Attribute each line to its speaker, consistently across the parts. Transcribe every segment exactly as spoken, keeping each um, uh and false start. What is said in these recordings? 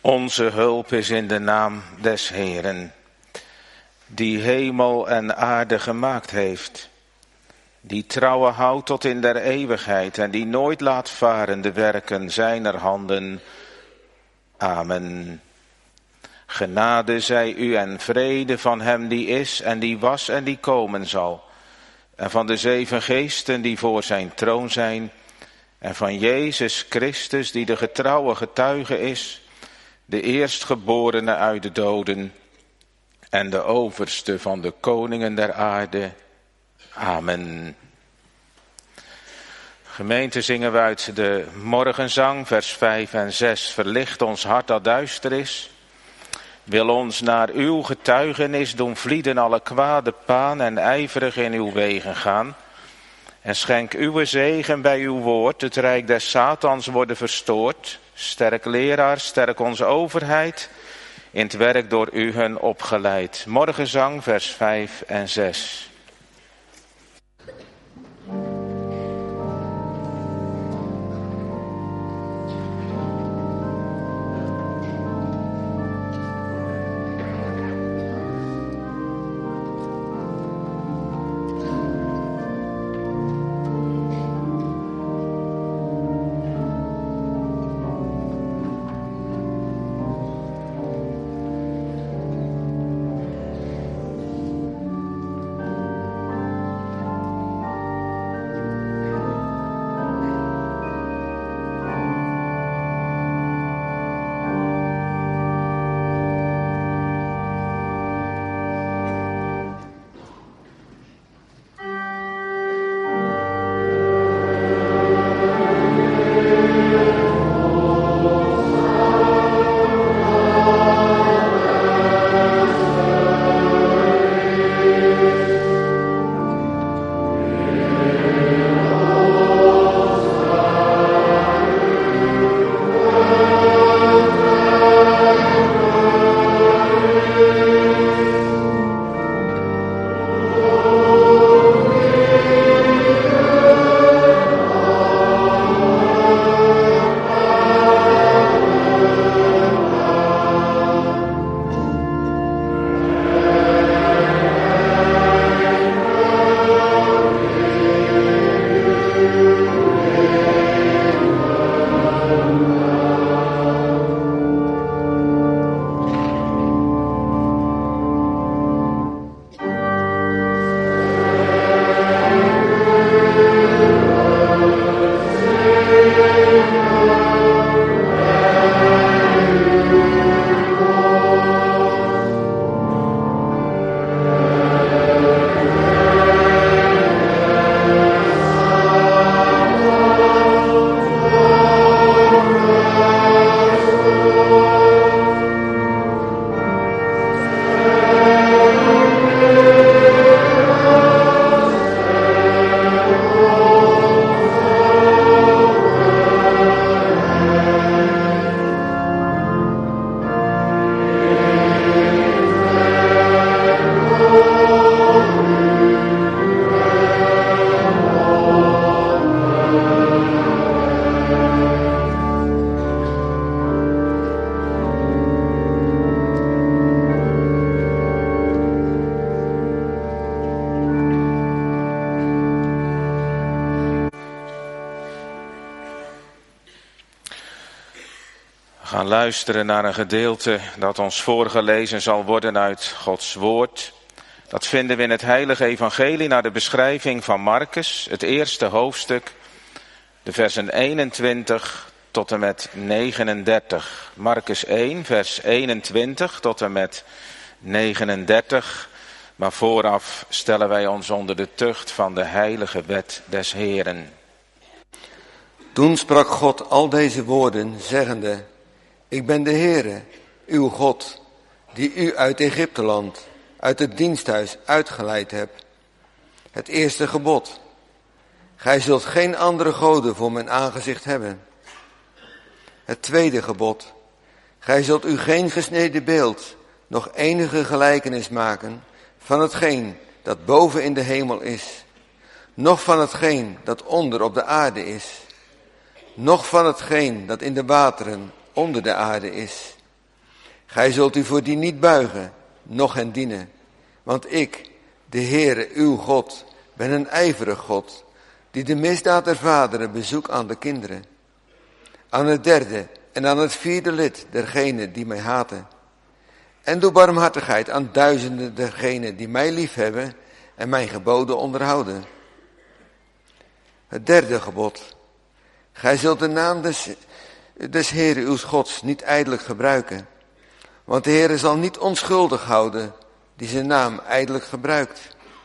Speaker 1: Onze hulp is in de naam des Heeren, die hemel en aarde gemaakt heeft, die trouwe houdt tot in der eeuwigheid en die nooit laat varen de werken zijner handen. Amen. Genade zij u en vrede van hem die is en die was en die komen zal, en van de zeven geesten die voor zijn troon zijn, en van Jezus Christus die de getrouwe getuige is, de eerstgeborene uit de doden en de overste van de koningen der aarde. Amen. Gemeente, zingen we uit de morgenzang, vers vijf en zes. Verlicht ons hart dat duister is. Wil ons naar uw getuigenis doen vlieden alle kwade paan en ijverig in uw wegen gaan. En schenk uw zegen bij uw woord, het rijk des Satans worden verstoord. Sterk leraar, sterk onze overheid, in het werk door u hun opgeleid. Morgenzang, vers vijf en zes. We gaan luisteren naar een gedeelte dat ons voorgelezen zal worden uit Gods woord. Dat vinden we in het heilige evangelie naar de beschrijving van Marcus, het eerste hoofdstuk, de versen eenentwintig tot en met negenendertig. Marcus één, vers eenentwintig tot en met negenendertig. Maar vooraf stellen wij ons onder de tucht van de heilige wet des Heeren.
Speaker 2: Toen sprak God al deze woorden, zeggende: Ik ben de Heere, uw God, die u uit Egypteland, uit het diensthuis uitgeleid heb. Het eerste gebod: Gij zult geen andere goden voor mijn aangezicht hebben. Het tweede gebod: Gij zult u geen gesneden beeld, nog enige gelijkenis maken van hetgeen dat boven in de hemel is, noch van hetgeen dat onder op de aarde is, noch van hetgeen dat in de wateren onder de aarde is. Gij zult u voor die niet buigen, noch hen dienen. Want ik, de Heere, uw God, ben een ijverig God, die de misdaad der vaderen bezoekt aan de kinderen. Aan het derde en aan het vierde lid dergenen die mij haten. En doe barmhartigheid aan duizenden dergenen die mij liefhebben en mijn geboden onderhouden. Het derde gebod. Gij zult de naam des, des Heere uws Gods niet ijdelijk gebruiken. Want de Heere zal niet onschuldig houden die zijn naam ijdelijk gebruikt.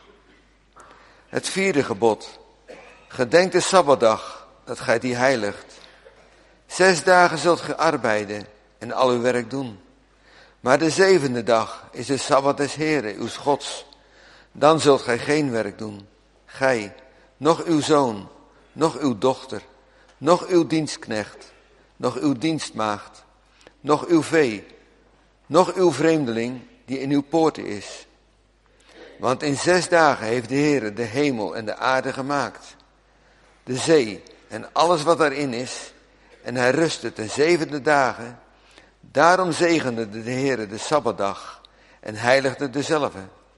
Speaker 2: Het vierde gebod. Gedenk de Sabbatdag, dat gij die heiligt. Zes dagen zult gij arbeiden en al uw werk doen. Maar de zevende dag is de Sabbat des Heere, uws Gods. Dan zult gij geen werk doen. Gij, noch uw zoon, noch uw dochter, noch uw dienstknecht, noch uw dienstmaagd, noch uw vee, noch uw vreemdeling die in uw poorten is. Want in zes dagen heeft de Heere de hemel en de aarde gemaakt, de zee en alles wat daarin is, en hij rustte ten zevende dagen. Daarom zegende de Heere de Sabbatdag en heiligde dezelve.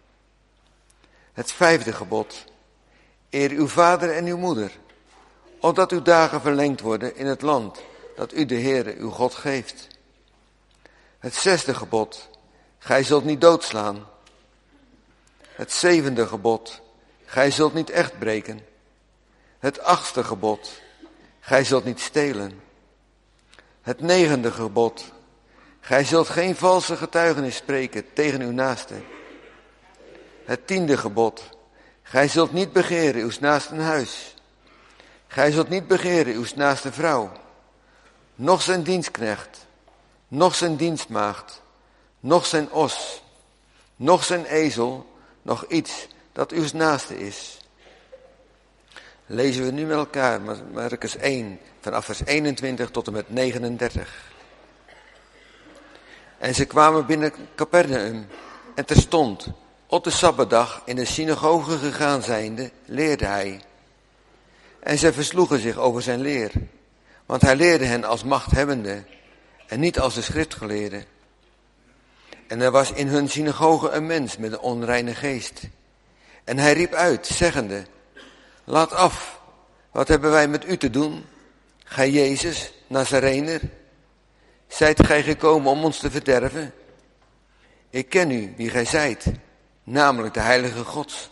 Speaker 2: Het vijfde gebod. Eer uw vader en uw moeder, opdat uw dagen verlengd worden in het land dat u de Heere uw God geeft. Het zesde gebod. Gij zult niet doodslaan. Het zevende gebod. Gij zult niet echt breken. Het achtste gebod. Gij zult niet stelen. Het negende gebod. Gij zult geen valse getuigenis spreken tegen uw naaste. Het tiende gebod. Gij zult niet begeren uws naasten huis. Gij zult niet begeren uws naaste vrouw. Noch zijn dienstknecht. Noch zijn dienstmaagd. Noch zijn os. Noch zijn ezel. Nog iets dat uws naaste is. Lezen we nu met elkaar Markus één, vanaf vers eenentwintig tot en met negenendertig. En ze kwamen binnen Capernaum, en terstond, op de Sabbatdag, in de synagoge gegaan zijnde, leerde hij. En zij versloegen zich over zijn leer, want hij leerde hen als machthebbende, en niet als de schriftgeleerden. En er was in hun synagoge een mens met een onreine geest. En hij riep uit, zeggende, laat af, wat hebben wij met u te doen, gij Jezus, Nazarener? Zijt gij gekomen om ons te verderven? Ik ken u, wie gij zijt, namelijk de heilige Gods.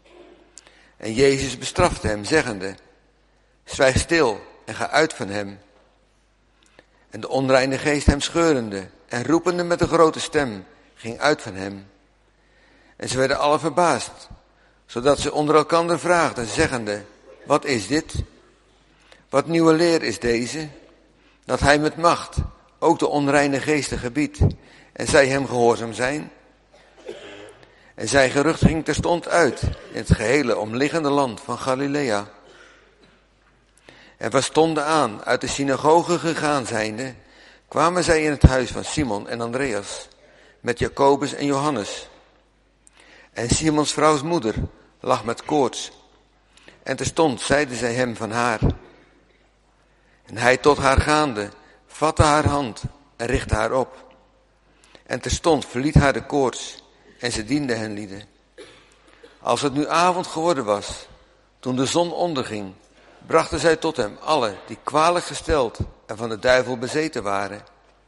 Speaker 2: En Jezus bestrafte hem, zeggende, zwijg stil en ga uit van hem. En de onreine geest hem scheurende en roepende met een grote stem, ging uit van hem. En ze werden alle verbaasd, zodat ze onder elkander vraagden, zeggende, wat is dit? Wat nieuwe leer is deze? Dat hij met macht ook de onreine geesten gebiedt, en zij hem gehoorzaam zijn? En zijn gerucht ging terstond uit in het gehele omliggende land van Galilea. En we stonden aan, uit de synagoge gegaan zijnde, kwamen zij in het huis van Simon en Andreas, met Jacobus en Johannes. En Simons vrouws moeder lag met koorts. En terstond zeiden zij hem van haar. En hij tot haar gaande, vatte haar hand en richtte haar op. En terstond verliet haar de koorts en ze diende hen lieden. Als het nu avond geworden was, toen de zon onderging, brachten zij tot hem alle die kwalijk gesteld en van de duivel bezeten waren.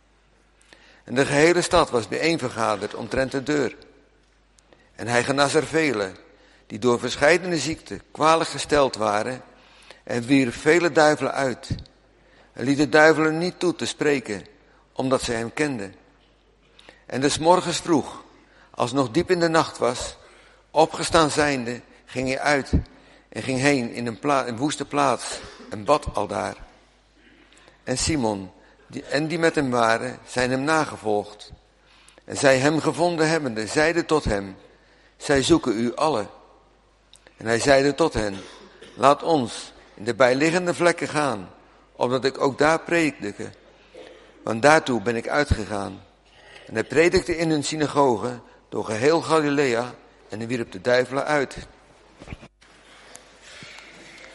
Speaker 2: En de gehele stad was bijeenvergaderd omtrent de deur. En hij genas er velen, die door verscheidene ziekten kwalijk gesteld waren, en wierp vele duivelen uit. En liet de duivelen niet toe te spreken, omdat zij hem kenden. En des morgens vroeg, als het nog diep in de nacht was, opgestaan zijnde, ging hij uit en ging heen in een, pla- een woeste plaats en bad aldaar. En Simon die, en die met hem waren, zijn hem nagevolgd. En zij hem gevonden hebbende, zeiden tot hem, zij zoeken u allen. En hij zeide tot hen, laat ons in de bijliggende vlekken gaan, opdat ik ook daar predike. Want daartoe ben ik uitgegaan. En hij predikte in hun synagoge door geheel Galilea en hij wierp de duivelen uit.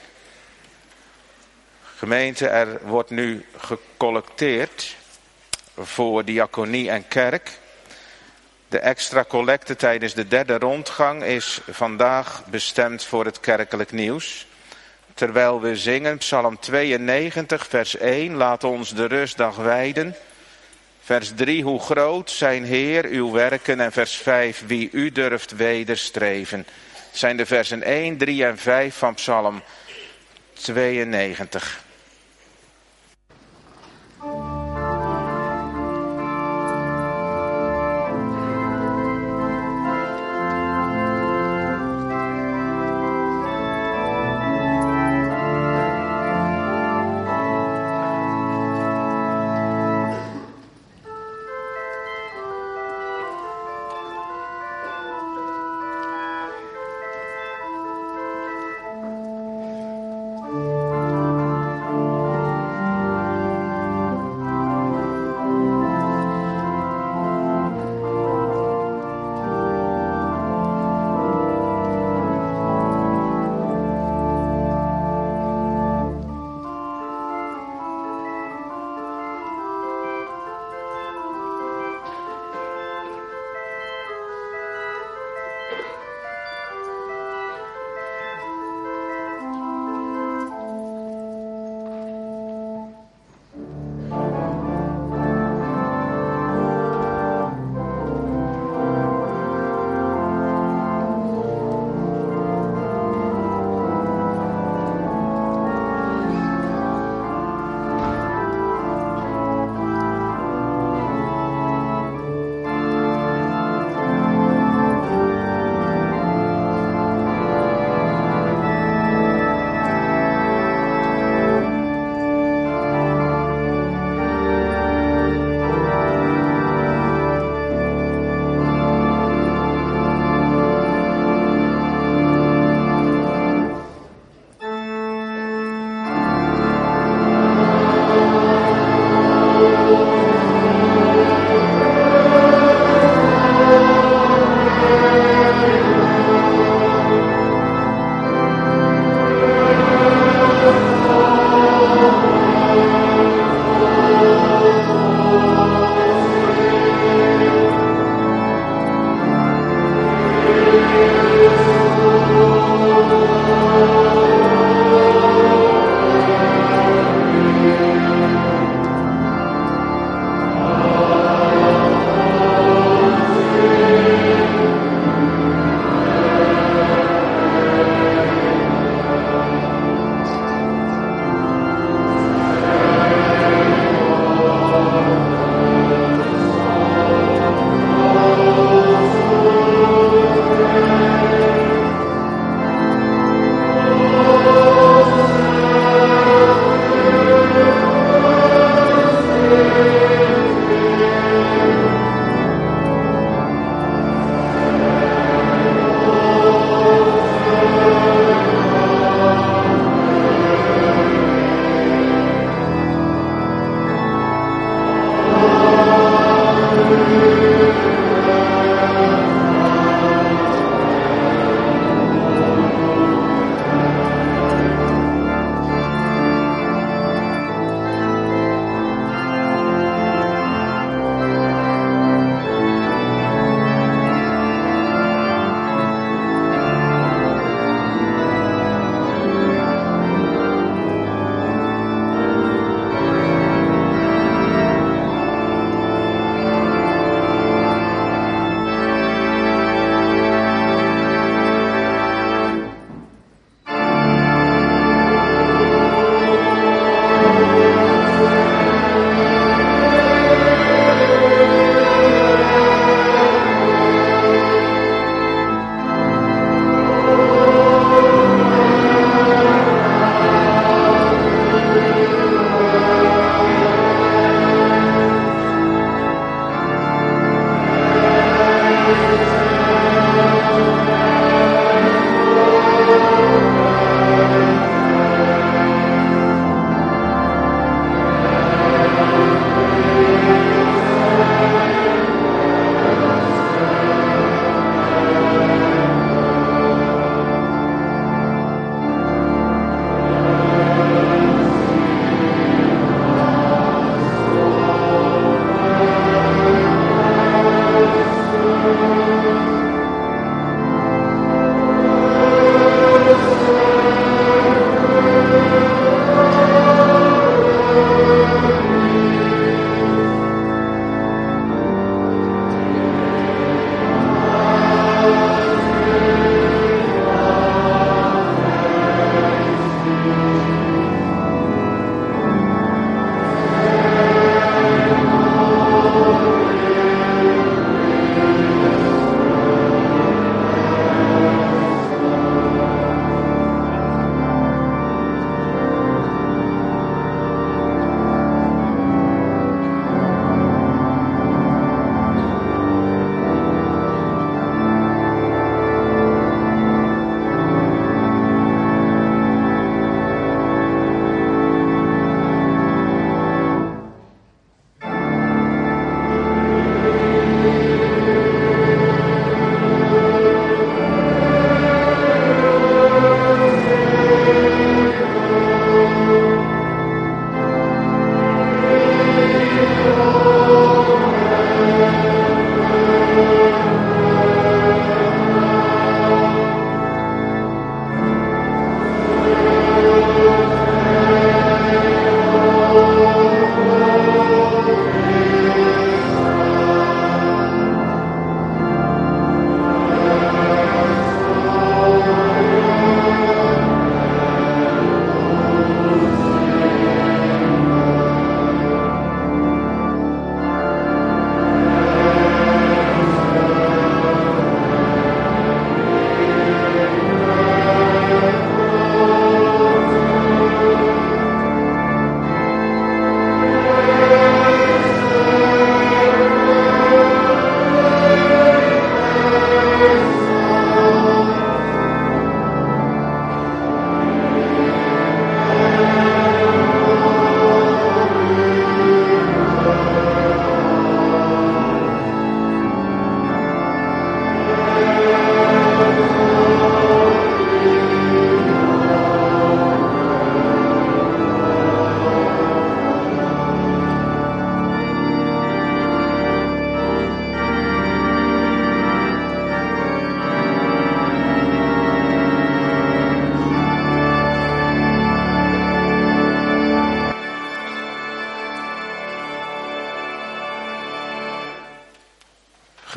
Speaker 1: Gemeente, er wordt nu gecollecteerd voor diaconie en kerk. De extra collecte tijdens de derde rondgang is vandaag bestemd voor het kerkelijk nieuws. Terwijl we zingen Psalm tweeënnegentig, vers één, laat ons de rustdag wijden. Vers drie, hoe groot zijn Heer uw werken. En vers vijf, wie u durft wederstreven. Zijn de versen één, drie en vijf van Psalm tweeënnegentig.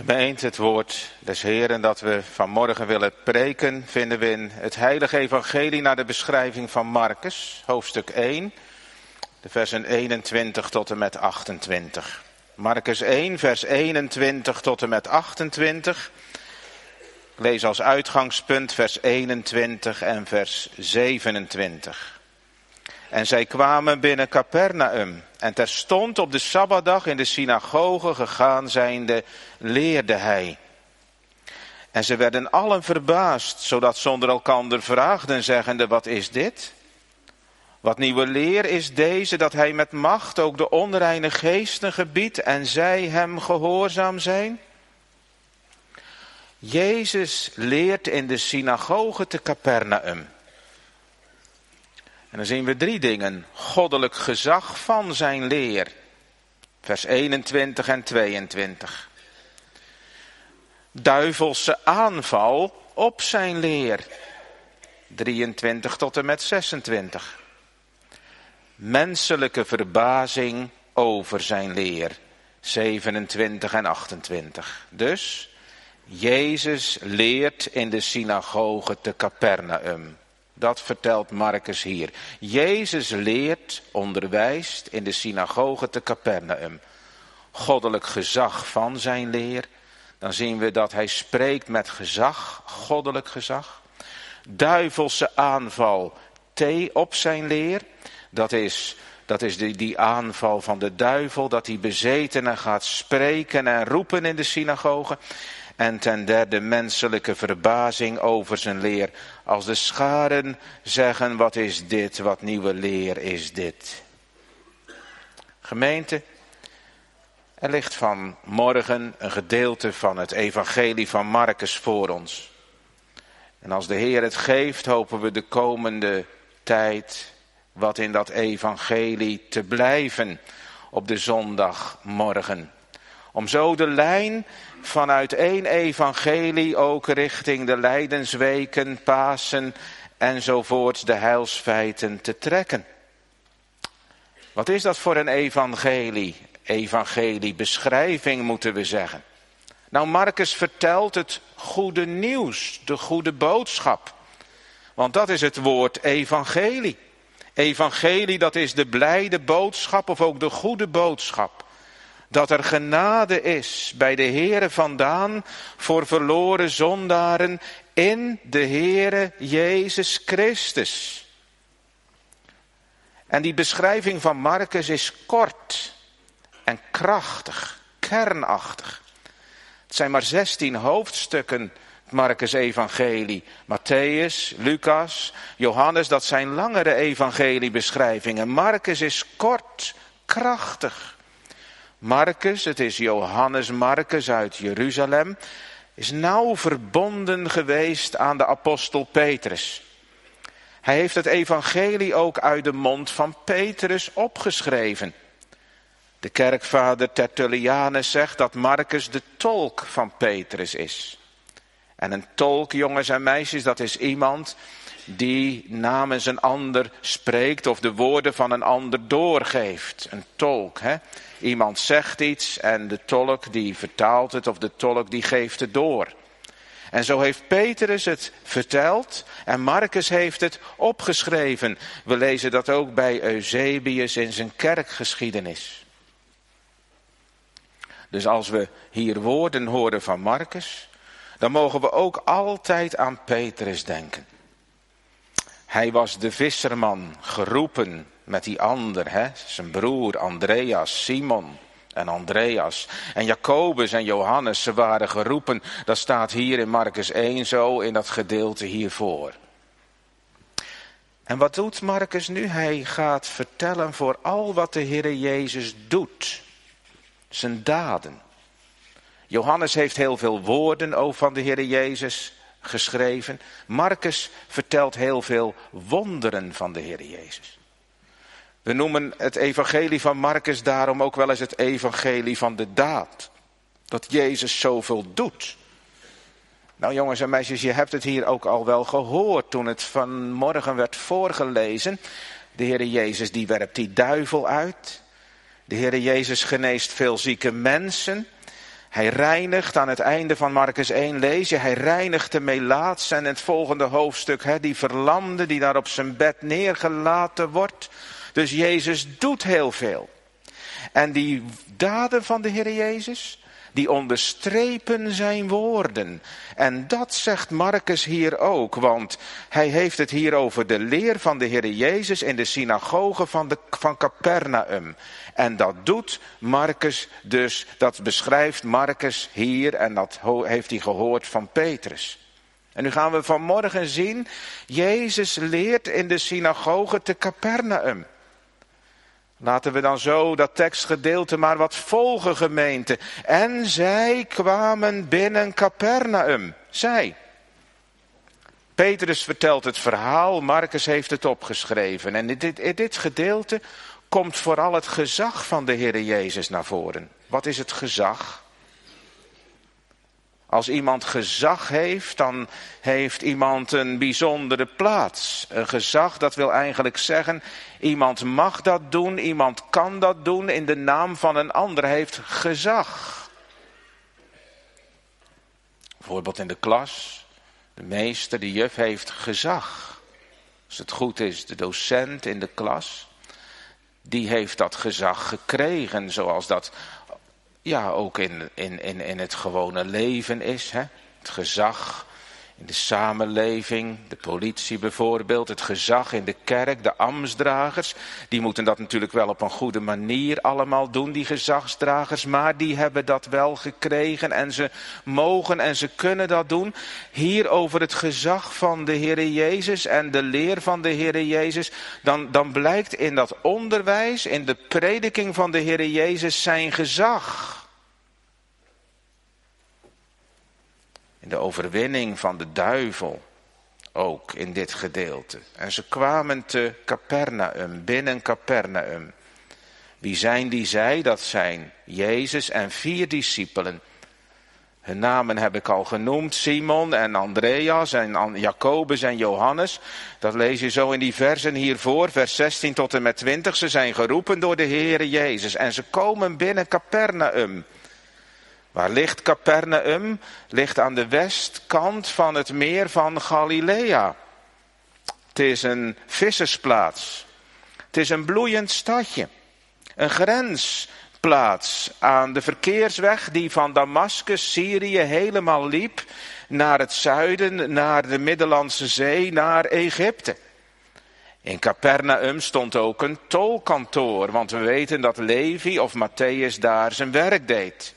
Speaker 1: Gemeente, het woord des Heeren dat we vanmorgen willen preken, vinden we in het heilige evangelie naar de beschrijving van Marcus, hoofdstuk één, de versen eenentwintig tot en met achtentwintig. Marcus één, vers eenentwintig tot en met achtentwintig. Ik lees als uitgangspunt vers eenentwintig en vers zevenentwintig. En zij kwamen binnen Capernaum. En terstond op de Sabbatdag in de synagoge gegaan zijnde, leerde hij. En ze werden allen verbaasd, zodat ze onder elkander vraagden, zeggende, wat is dit? Wat nieuwe leer is deze, dat hij met macht ook de onreine geesten gebiedt en zij hem gehoorzaam zijn? Jezus leert in de synagoge te Capernaum. En dan zien we drie dingen. Goddelijk gezag van zijn leer. Vers eenentwintig en tweeëntwintig. Duivelse aanval op zijn leer. drieëntwintig tot en met zesentwintig. Menselijke verbazing over zijn leer. zevenentwintig en achtentwintig. Dus, Jezus leert in de synagoge te Capernaum. Dat vertelt Marcus hier. Jezus leert, onderwijst in de synagoge te Capernaum. Goddelijk gezag van zijn leer. Dan zien we dat hij spreekt met gezag, goddelijk gezag. Duivelse aanval op zijn leer. Dat is, dat is die, die aanval van de duivel, dat hij bezetenen gaat spreken en roepen in de synagoge. En ten derde menselijke verbazing over zijn leer. Als de scharen zeggen, wat is dit, wat nieuwe leer is dit. Gemeente, er ligt vanmorgen een gedeelte van het evangelie van Marcus voor ons. En als de Heer het geeft, hopen we de komende tijd wat in dat evangelie te blijven op de zondagmorgen. Om zo de lijn vanuit één evangelie ook richting de lijdensweken, Pasen enzovoort, de heilsfeiten te trekken. Wat is dat voor een evangelie? Evangeliebeschrijving moeten we zeggen. Nou, Marcus vertelt het goede nieuws, de goede boodschap. Want dat is het woord evangelie. Evangelie, dat is de blijde boodschap of ook de goede boodschap. Dat er genade is bij de Heere vandaan voor verloren zondaren in de Heere Jezus Christus. En die beschrijving van Marcus is kort en krachtig, kernachtig. Het zijn maar zestien hoofdstukken, het Marcus evangelie. Matthäus, Lucas, Johannes, dat zijn langere evangeliebeschrijvingen. Marcus is kort, krachtig. Marcus, het is Johannes Marcus uit Jeruzalem, is nauw verbonden geweest aan de apostel Petrus. Hij heeft het evangelie ook uit de mond van Petrus opgeschreven. De kerkvader Tertullianus zegt dat Marcus de tolk van Petrus is. En een tolk, jongens en meisjes, dat is iemand die namens een ander spreekt of de woorden van een ander doorgeeft. Een tolk, hè. Iemand zegt iets en de tolk die vertaalt het of de tolk die geeft het door. En zo heeft Petrus het verteld en Marcus heeft het opgeschreven. We lezen dat ook bij Eusebius in zijn kerkgeschiedenis. Dus als we hier woorden horen van Marcus, dan mogen we ook altijd aan Petrus denken. Hij was de visserman, geroepen met die ander, hè? Zijn broer Andreas, Simon en Andreas. En Jacobus en Johannes, ze waren geroepen. Dat staat hier in Marcus één zo in dat gedeelte hiervoor. En wat doet Marcus nu? Hij gaat vertellen voor al wat de Heere Jezus doet. Zijn daden. Johannes heeft heel veel woorden over van de Heere Jezus geschreven. Marcus vertelt heel veel wonderen van de Heere Jezus. We noemen het evangelie van Marcus daarom ook wel eens het evangelie van de daad. Dat Jezus zoveel doet. Nou jongens en meisjes, je hebt het hier ook al wel gehoord toen het vanmorgen werd voorgelezen. De Heere Jezus die werpt die duivel uit. De Heere Jezus geneest veel zieke mensen. Hij reinigt, aan het einde van Marcus één lees je, hij reinigt de melaats. En in het volgende hoofdstuk, hè, die verlamde die daar op zijn bed neergelaten wordt. Dus Jezus doet heel veel. En die daden van de Heer Jezus, die onderstrepen zijn woorden. En dat zegt Marcus hier ook, want hij heeft het hier over de leer van de Heer Jezus in de synagoge van, de, van Capernaum. En dat doet Marcus dus, dat beschrijft Marcus hier en dat heeft hij gehoord van Petrus. En nu gaan we vanmorgen zien, Jezus leert in de synagoge te Capernaum. Laten we dan zo dat tekstgedeelte maar wat volgen, gemeente. En zij kwamen binnen Capernaum. Zij. Petrus vertelt het verhaal, Marcus heeft het opgeschreven. En in dit, in dit gedeelte komt vooral het gezag van de Heer Jezus naar voren. Wat is het gezag? Als iemand gezag heeft, dan heeft iemand een bijzondere plaats. Een gezag, dat wil eigenlijk zeggen, iemand mag dat doen, iemand kan dat doen in de naam van een ander, heeft gezag. Bijvoorbeeld in de klas, de meester, de juf heeft gezag. Als het goed is, de docent in de klas, die heeft dat gezag gekregen, zoals dat ja, ook in, in, in, in het gewone leven is. Hè? Het gezag in de samenleving, de politie bijvoorbeeld, het gezag in de kerk, de ambtsdragers. Die moeten dat natuurlijk wel op een goede manier allemaal doen, die gezagsdragers. Maar die hebben dat wel gekregen en ze mogen en ze kunnen dat doen. Hier over het gezag van de Heer Jezus en de leer van de Heer Jezus. Dan, dan blijkt in dat onderwijs, in de prediking van de Heer Jezus zijn gezag. In de overwinning van de duivel, ook in dit gedeelte. En ze kwamen te Capernaum, binnen Capernaum. Wie zijn die zij? Dat zijn Jezus en vier discipelen. Hun namen heb ik al genoemd, Simon en Andreas en Jacobus en Johannes. Dat lees je zo in die versen hiervoor, vers zestien tot en met twintig. Ze zijn geroepen door de Heere Jezus en ze komen binnen Capernaum. Waar ligt Capernaum? Ligt aan de westkant van het meer van Galilea. Het is een vissersplaats. Het is een bloeiend stadje. Een grensplaats aan de verkeersweg die van Damascus, Syrië, helemaal liep naar het zuiden, naar de Middellandse Zee, naar Egypte. In Capernaum stond ook een tolkantoor, want we weten dat Levi of Matthäus daar zijn werk deed.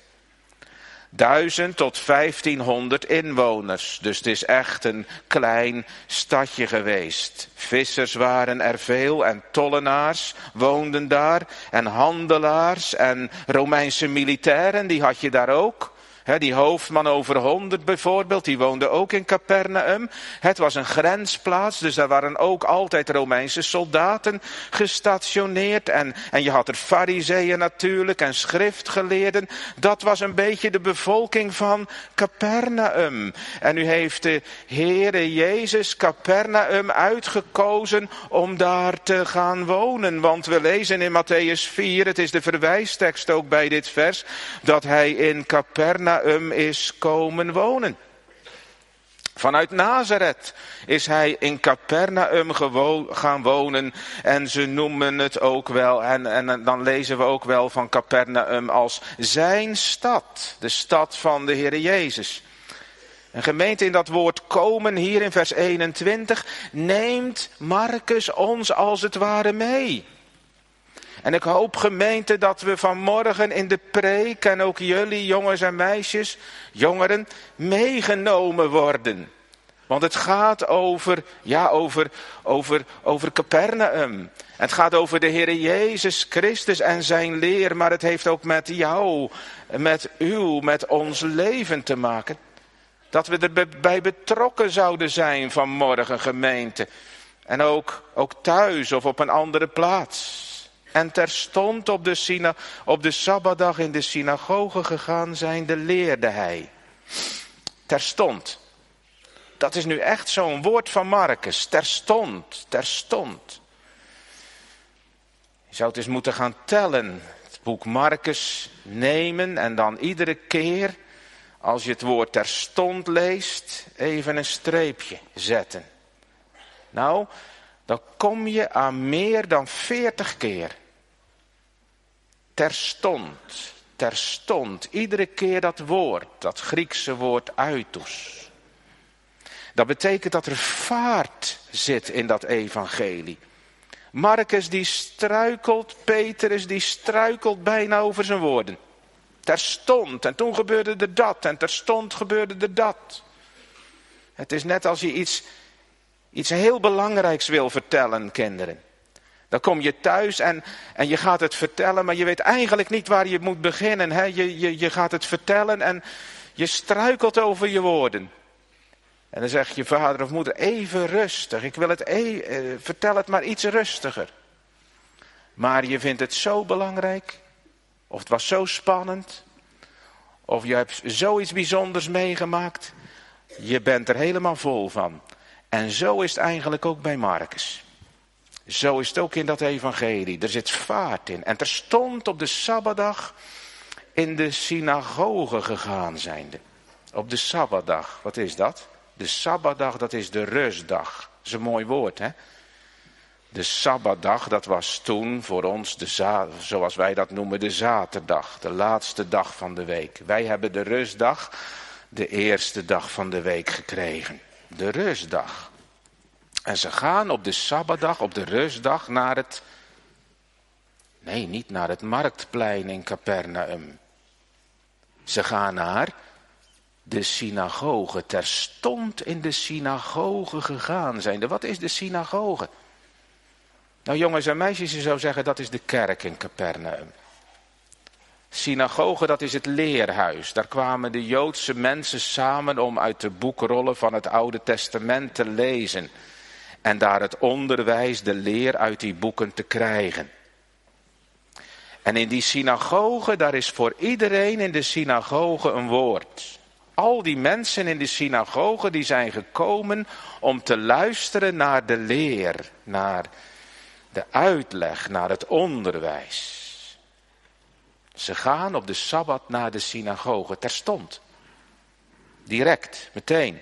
Speaker 1: Duizend tot vijftienhonderd inwoners. Dus het is echt een klein stadje geweest. Vissers waren er veel en tollenaars woonden daar. En handelaars en Romeinse militairen, die had je daar ook. He, die hoofdman over honderd bijvoorbeeld, die woonde ook in Capernaum. Het was een grensplaats, dus daar waren ook altijd Romeinse soldaten gestationeerd. En, en je had er farizeeën natuurlijk en schriftgeleerden. Dat was een beetje de bevolking van Capernaum. En nu heeft de Heere Jezus Capernaum uitgekozen om daar te gaan wonen. Want we lezen in Matthäus vier, het is de verwijstekst ook bij dit vers, dat hij in Capernaum is komen wonen. Vanuit Nazareth is hij in Capernaum gewo- gaan wonen en ze noemen het ook wel, en, en dan lezen we ook wel van Capernaum als zijn stad, de stad van de Heer Jezus. Een gemeente in dat woord komen hier in vers eenentwintig neemt Marcus ons als het ware mee. En ik hoop, gemeente, dat we vanmorgen in de preek en ook jullie jongens en meisjes, jongeren, meegenomen worden. Want het gaat over, ja, over, over, over Capernaum. Het gaat over de Heer Jezus Christus en zijn leer, maar het heeft ook met jou, met u, met ons leven te maken. Dat we erbij betrokken zouden zijn vanmorgen, gemeente. En ook, ook thuis of op een andere plaats. En terstond op de, syna- op de Sabbatdag in de synagoge gegaan zijnde leerde hij. Terstond. Dat is nu echt zo'n woord van Marcus. Terstond, terstond. Je zou het eens moeten gaan tellen. boek Markus nemen en dan iedere keer, als je het woord terstond leest, even een streepje zetten. Nou, dan kom je aan meer dan veertig keer. Terstond, terstond, iedere keer dat woord, dat Griekse woord uitos. Dat betekent dat er vaart zit in dat evangelie. Markus die struikelt, Petrus die struikelt bijna over zijn woorden. Terstond, en toen gebeurde er dat, en terstond gebeurde er dat. Het is net als je iets, iets heel belangrijks wil vertellen, kinderen. Dan kom je thuis en, en je gaat het vertellen, maar je weet eigenlijk niet waar je moet beginnen. Hè? Je, je, je gaat het vertellen en je struikelt over je woorden. En dan zegt je vader of moeder, even rustig, ik wil het, e- eh, vertel het maar iets rustiger. Maar je vindt het zo belangrijk, of het was zo spannend, of je hebt zoiets bijzonders meegemaakt. Je bent er helemaal vol van. En zo is het eigenlijk ook bij Markus. Zo is het ook in dat evangelie. Er zit vaart in. En terstond op de Sabbatdag in de synagoge gegaan zijnde. Op de Sabbatdag, wat is dat? De Sabbatdag, dat is de rustdag. Dat is een mooi woord, hè? De Sabbatdag, dat was toen voor ons, de za- zoals wij dat noemen, de zaterdag. De laatste dag van de week. Wij hebben de rustdag, de eerste dag van de week gekregen. De rustdag. En ze gaan op de Sabbatdag, op de rustdag, naar het... Nee, niet naar het marktplein in Capernaum. Ze gaan naar de synagoge. Terstond in de synagoge gegaan zijnde. Wat is de synagoge? Nou jongens en meisjes, je zou zeggen dat is de kerk in Capernaum. Synagoge, dat is het leerhuis. Daar kwamen de Joodse mensen samen om uit de boekrollen van het Oude Testament te lezen. En daar het onderwijs, de leer uit die boeken te krijgen. En in die synagoge, daar is voor iedereen in de synagoge een woord. Al die mensen in de synagoge die zijn gekomen om te luisteren naar de leer, naar de uitleg, naar het onderwijs. Ze gaan op de Sabbat naar de synagoge, terstond. Direct, meteen.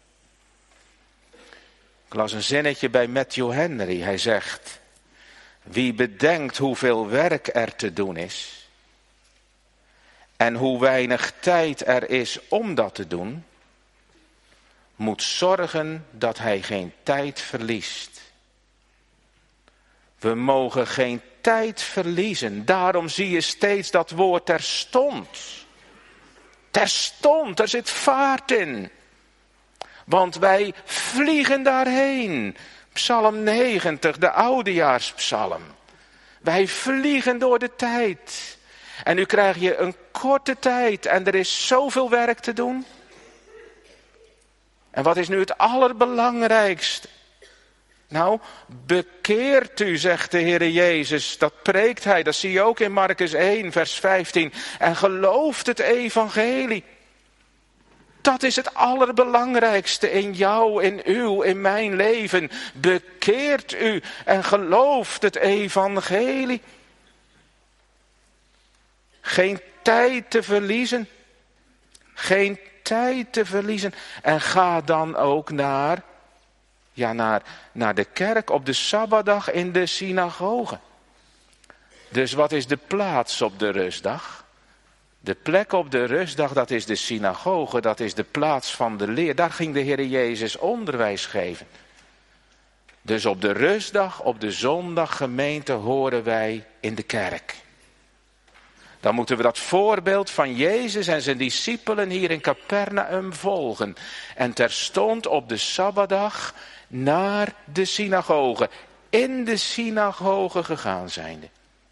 Speaker 1: Ik las een zinnetje bij Matthew Henry. Hij zegt, wie bedenkt hoeveel werk er te doen is en hoe weinig tijd er is om dat te doen, moet zorgen dat hij geen tijd verliest. We mogen geen tijd verliezen. Daarom zie je steeds dat woord terstond. Terstond, er zit vaart in. Want wij vliegen daarheen. Psalm negentig, de oudejaarspsalm. Wij vliegen door de tijd. En nu krijg je een korte tijd en er is zoveel werk te doen. En wat is nu het allerbelangrijkste? Nou, bekeert u, zegt de Heer Jezus. Dat preekt hij, dat zie je ook in Markus één, vers vijftien. En gelooft het evangelie. Dat is het allerbelangrijkste in jou, in uw, in mijn leven. Bekeert u en gelooft het evangelie. Geen tijd te verliezen. Geen tijd te verliezen. En ga dan ook naar, ja, naar, naar de kerk op de Sabbatdag in de synagoge. Dus wat is de plaats op de rustdag? De plek op de rustdag, dat is de synagoge, dat is de plaats van de leer. Daar ging de Heer Jezus onderwijs geven. Dus op de rustdag, op de zondag gemeente horen wij in de kerk. Dan moeten we dat voorbeeld van Jezus en zijn discipelen hier in Capernaum volgen. En terstond op de Sabbatdag naar de synagoge. In de synagoge gegaan zijnde.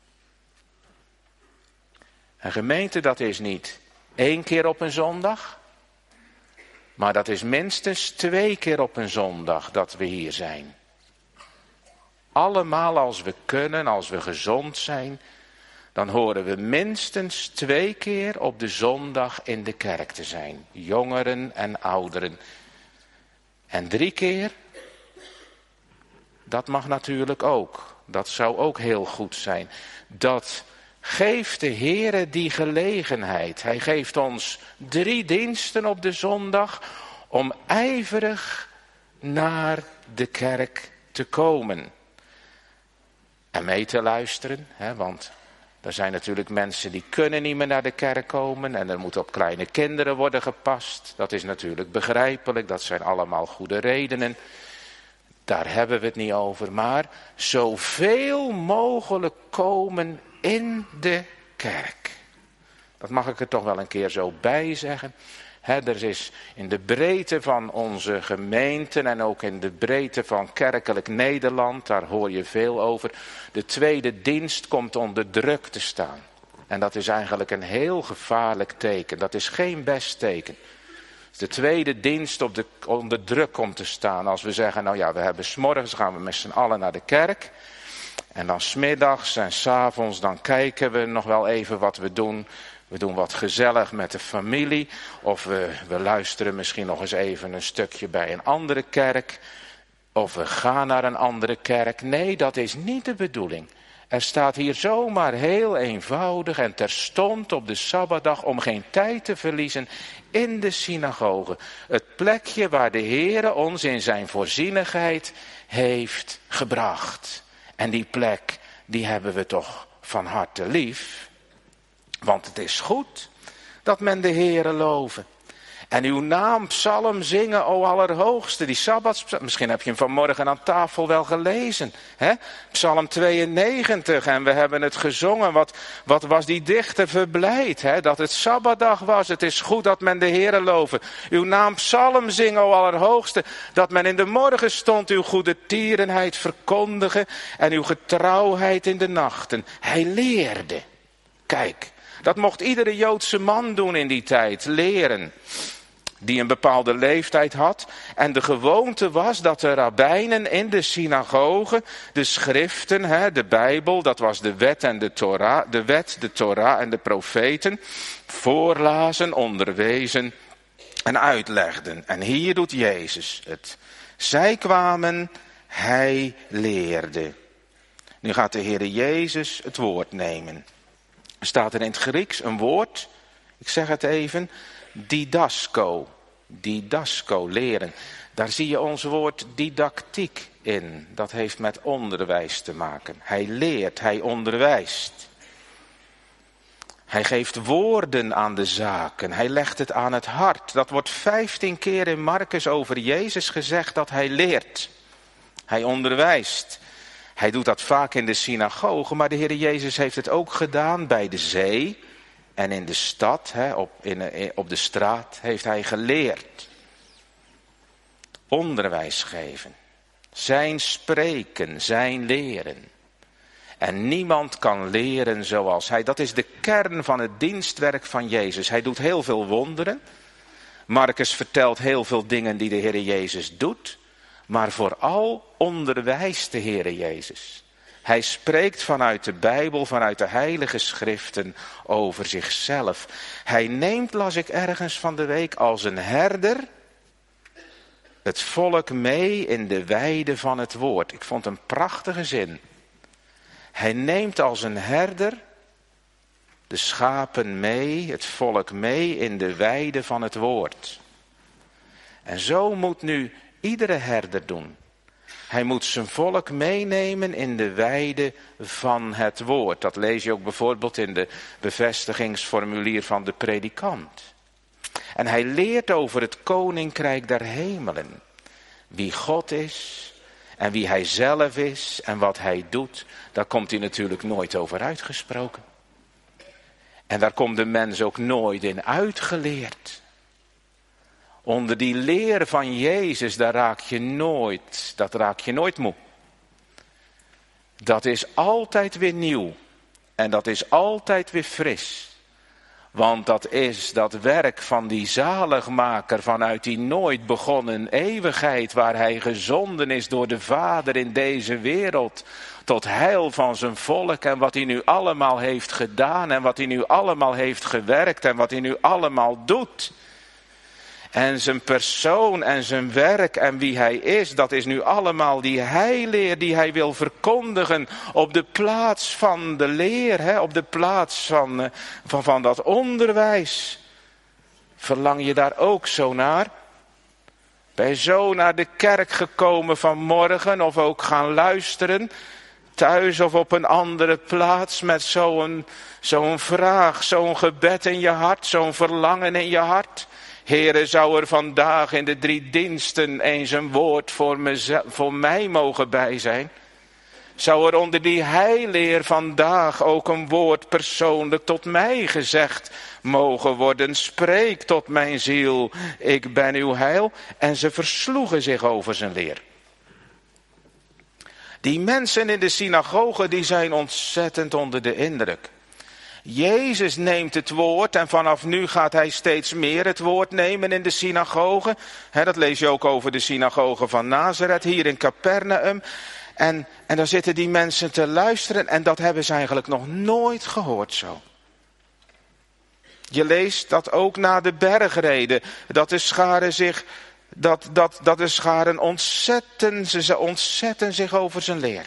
Speaker 1: Een gemeente, dat is niet één keer op een zondag. Maar dat is minstens twee keer op een zondag dat we hier zijn. Allemaal als we kunnen, als we gezond zijn. Dan horen we minstens twee keer op de zondag in de kerk te zijn. Jongeren en ouderen. En drie keer, dat mag natuurlijk ook. Dat zou ook heel goed zijn. Dat geeft de Heere die gelegenheid. Hij geeft ons drie diensten op de zondag om ijverig naar de kerk te komen. En mee te luisteren, hè, want er zijn natuurlijk mensen die kunnen niet meer naar de kerk komen en er moet op kleine kinderen worden gepast. Dat is natuurlijk begrijpelijk, dat zijn allemaal goede redenen. Daar hebben we het niet over, maar zoveel mogelijk komen in de kerk. Dat mag ik er toch wel een keer zo bij zeggen. He, er is in de breedte van onze gemeenten en ook in de breedte van kerkelijk Nederland, daar hoor je veel over. De tweede dienst komt onder druk te staan. En dat is eigenlijk een heel gevaarlijk teken. Dat is geen best teken. Als de tweede dienst op de, onder druk komt te staan. Als we zeggen, nou ja, we hebben 's morgens gaan we met z'n allen naar de kerk. En dan 's middags en 's avonds dan kijken we nog wel even wat we doen. We doen wat gezellig met de familie. Of we, we luisteren misschien nog eens even een stukje bij een andere kerk. Of we gaan naar een andere kerk. Nee, dat is niet de bedoeling. Er staat hier zomaar heel eenvoudig en terstond op de Sabbatdag om geen tijd te verliezen in de synagoge. Het plekje waar de Heere ons in zijn voorzienigheid heeft gebracht. En die plek, die hebben we toch van harte lief. Want het is goed dat men de Heere loven. En uw naam psalm zingen, o Allerhoogste. Die Sabbatspsalm, misschien heb je hem vanmorgen aan tafel wel gelezen. Hè? Psalm tweeënnegentig, en we hebben het gezongen. Wat, wat was die dichter verblijd, hè? Dat het Sabbatdag was. Het is goed dat men de Heere loven. Uw naam psalm zingen, o Allerhoogste. Dat men in de morgen stond uw goede tierenheid verkondigen. En uw getrouwheid in de nachten. Hij leerde. Kijk, dat mocht iedere Joodse man doen in die tijd, leren. Die een bepaalde leeftijd had. En de gewoonte was dat de rabbijnen in de synagoge de schriften, hè, de Bijbel, dat was de wet en de Torah, de wet, de Torah en de profeten, voorlazen, onderwezen en uitlegden. En hier doet Jezus het. Zij kwamen, hij leerde. Nu gaat de Heere Jezus het woord nemen. Er staat er in het Grieks een woord, ik zeg het even, didasko. Didasko, leren. Daar zie je ons woord didactiek in. Dat heeft met onderwijs te maken. Hij leert, hij onderwijst. Hij geeft woorden aan de zaken. Hij legt het aan het hart. Dat wordt vijftien keer in Marcus over Jezus gezegd dat hij leert. Hij onderwijst. Hij doet dat vaak in de synagoge, maar de Heer Jezus heeft het ook gedaan bij de zee en in de stad, hè, op, in, op de straat, heeft hij geleerd. Onderwijs geven, zijn spreken, zijn leren. En niemand kan leren zoals hij. Dat is de kern van het dienstwerk van Jezus. Hij doet heel veel wonderen. Marcus vertelt heel veel dingen die de Heer Jezus doet. Maar vooral onderwijst de Heere Jezus. Hij spreekt vanuit de Bijbel, vanuit de heilige schriften over zichzelf. Hij neemt, las ik ergens van de week, als een herder het volk mee in de weide van het woord. Ik vond een prachtige zin. Hij neemt als een herder de schapen mee, het volk mee in de weide van het woord. En zo moet nu iedere herder doen. Hij moet zijn volk meenemen in de weide van het woord. Dat lees je ook bijvoorbeeld in de bevestigingsformulier van de predikant. En hij leert over het koninkrijk der hemelen. Wie God is en wie hij zelf is en wat hij doet. Daar komt hij natuurlijk nooit over uitgesproken. En daar komt de mens ook nooit in uitgeleerd. Onder die leer van Jezus, daar raak je nooit, dat raak je nooit moe. Dat is altijd weer nieuw. En dat is altijd weer fris. Want dat is dat werk van die zaligmaker vanuit die nooit begonnen eeuwigheid, waar hij gezonden is door de Vader in deze wereld, tot heil van zijn volk, en wat hij nu allemaal heeft gedaan en wat hij nu allemaal heeft gewerkt en wat hij nu allemaal doet. En zijn persoon en zijn werk en wie hij is, dat is nu allemaal die heilleer die hij wil verkondigen op de plaats van de leer, hè, op de plaats van, van, van dat onderwijs. Verlang je daar ook zo naar? Ben je zo naar de kerk gekomen vanmorgen of ook gaan luisteren? Thuis of op een andere plaats met zo'n zo'n vraag, zo'n gebed in je hart, zo'n verlangen in je hart. Heere, zou er vandaag in de drie diensten eens een woord voor, mezelf, voor mij mogen bij zijn? Zou er onder die heileer vandaag ook een woord persoonlijk tot mij gezegd mogen worden? Spreek tot mijn ziel, ik ben uw heil. En ze versloegen zich over zijn leer. Die mensen in de synagoge die zijn ontzettend onder de indruk. Jezus neemt het woord en vanaf nu gaat hij steeds meer het woord nemen in de synagoge. He, dat lees je ook over de synagoge van Nazareth, hier in Capernaum. En, en dan zitten die mensen te luisteren en dat hebben ze eigenlijk nog nooit gehoord zo. Je leest dat ook na de bergreden, dat de scharen zich, dat, dat, dat de scharen ontzetten, ze ontzetten zich over zijn leer.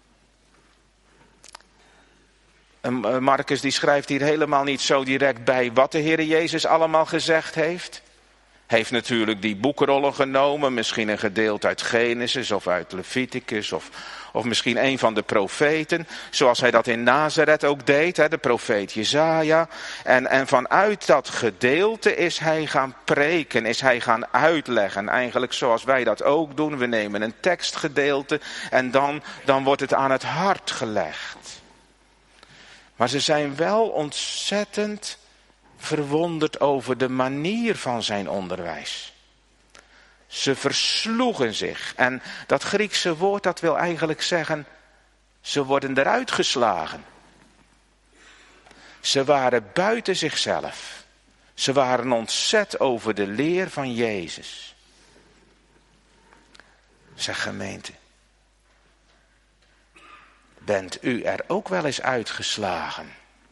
Speaker 1: Marcus die schrijft hier helemaal niet zo direct bij wat de Heer Jezus allemaal gezegd heeft. Hij heeft natuurlijk die boekrollen genomen, misschien een gedeelte uit Genesis of uit Leviticus of, of misschien een van de profeten. Zoals hij dat in Nazareth ook deed, hè, de profeet Jesaja. En, en vanuit dat gedeelte is hij gaan preken, is hij gaan uitleggen. Eigenlijk zoals wij dat ook doen, we nemen een tekstgedeelte en dan, dan wordt het aan het hart gelegd. Maar ze zijn wel ontzettend verwonderd over de manier van zijn onderwijs. Ze versloegen zich. En dat Griekse woord dat wil eigenlijk zeggen, ze worden eruit geslagen. Ze waren buiten zichzelf. Ze waren ontzet over de leer van Jezus. Zeg gemeente. Bent u er ook wel eens uitgeslagen?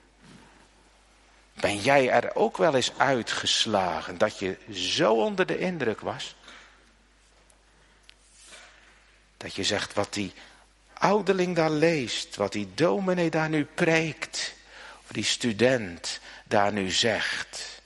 Speaker 1: Ben jij er ook wel eens uitgeslagen dat je zo onder de indruk was? Dat je zegt wat die ouderling daar leest, wat die dominee daar nu preekt, of die student daar nu zegt.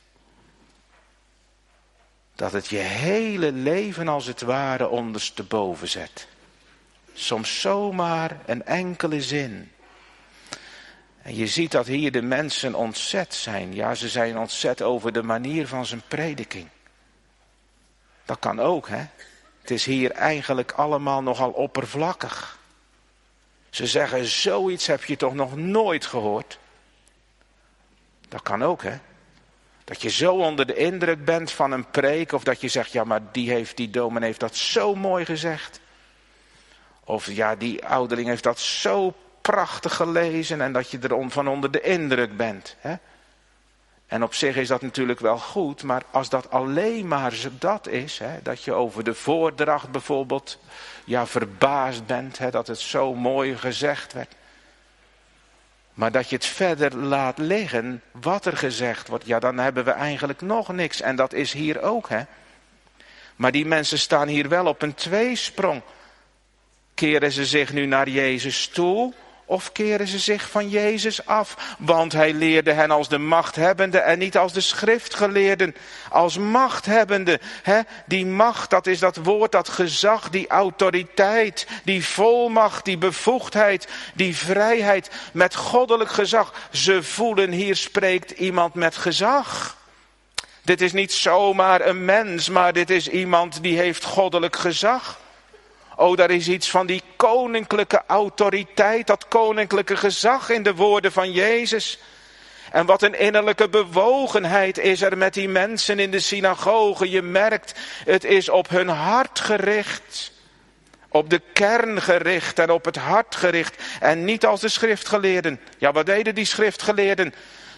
Speaker 1: Dat het je hele leven als het ware ondersteboven zet. Soms zomaar een enkele zin. En je ziet dat hier de mensen ontzet zijn. Ja, ze zijn ontzet over de manier van zijn prediking. Dat kan ook, hè. Het is hier eigenlijk allemaal nogal oppervlakkig. Ze zeggen, zoiets heb je toch nog nooit gehoord? Dat kan ook, hè. Dat je zo onder de indruk bent van een preek. Of dat je zegt, ja, maar die, heeft, die dominee heeft dat zo mooi gezegd. Of ja, die ouderling heeft dat zo prachtig gelezen en dat je er van onder de indruk bent. Hè? En op zich is dat natuurlijk wel goed, maar als dat alleen maar dat is, hè, dat je over de voordracht bijvoorbeeld ja, verbaasd bent, hè, dat het zo mooi gezegd werd. Maar dat je het verder laat liggen, wat er gezegd wordt, ja, dan hebben we eigenlijk nog niks. En dat is hier ook, hè. Maar die mensen staan hier wel op een tweesprong. Keren ze zich nu naar Jezus toe of keren ze zich van Jezus af? Want hij leerde hen als de machthebbende en niet als de schriftgeleerden. Als machthebbende. Hè? Die macht, dat is dat woord, dat gezag, die autoriteit, die volmacht, die bevoegdheid, die vrijheid met goddelijk gezag. Ze voelen, hier spreekt iemand met gezag. Dit is niet zomaar een mens, maar dit is iemand die heeft goddelijk gezag. Oh, daar is iets van die koninklijke autoriteit, dat koninklijke gezag in de woorden van Jezus. En wat een innerlijke bewogenheid is er met die mensen in de synagoge. Je merkt, het is op hun hart gericht. Op de kern gericht en op het hart gericht. En niet als de schriftgeleerden. Ja, wat deden die schriftgeleerden?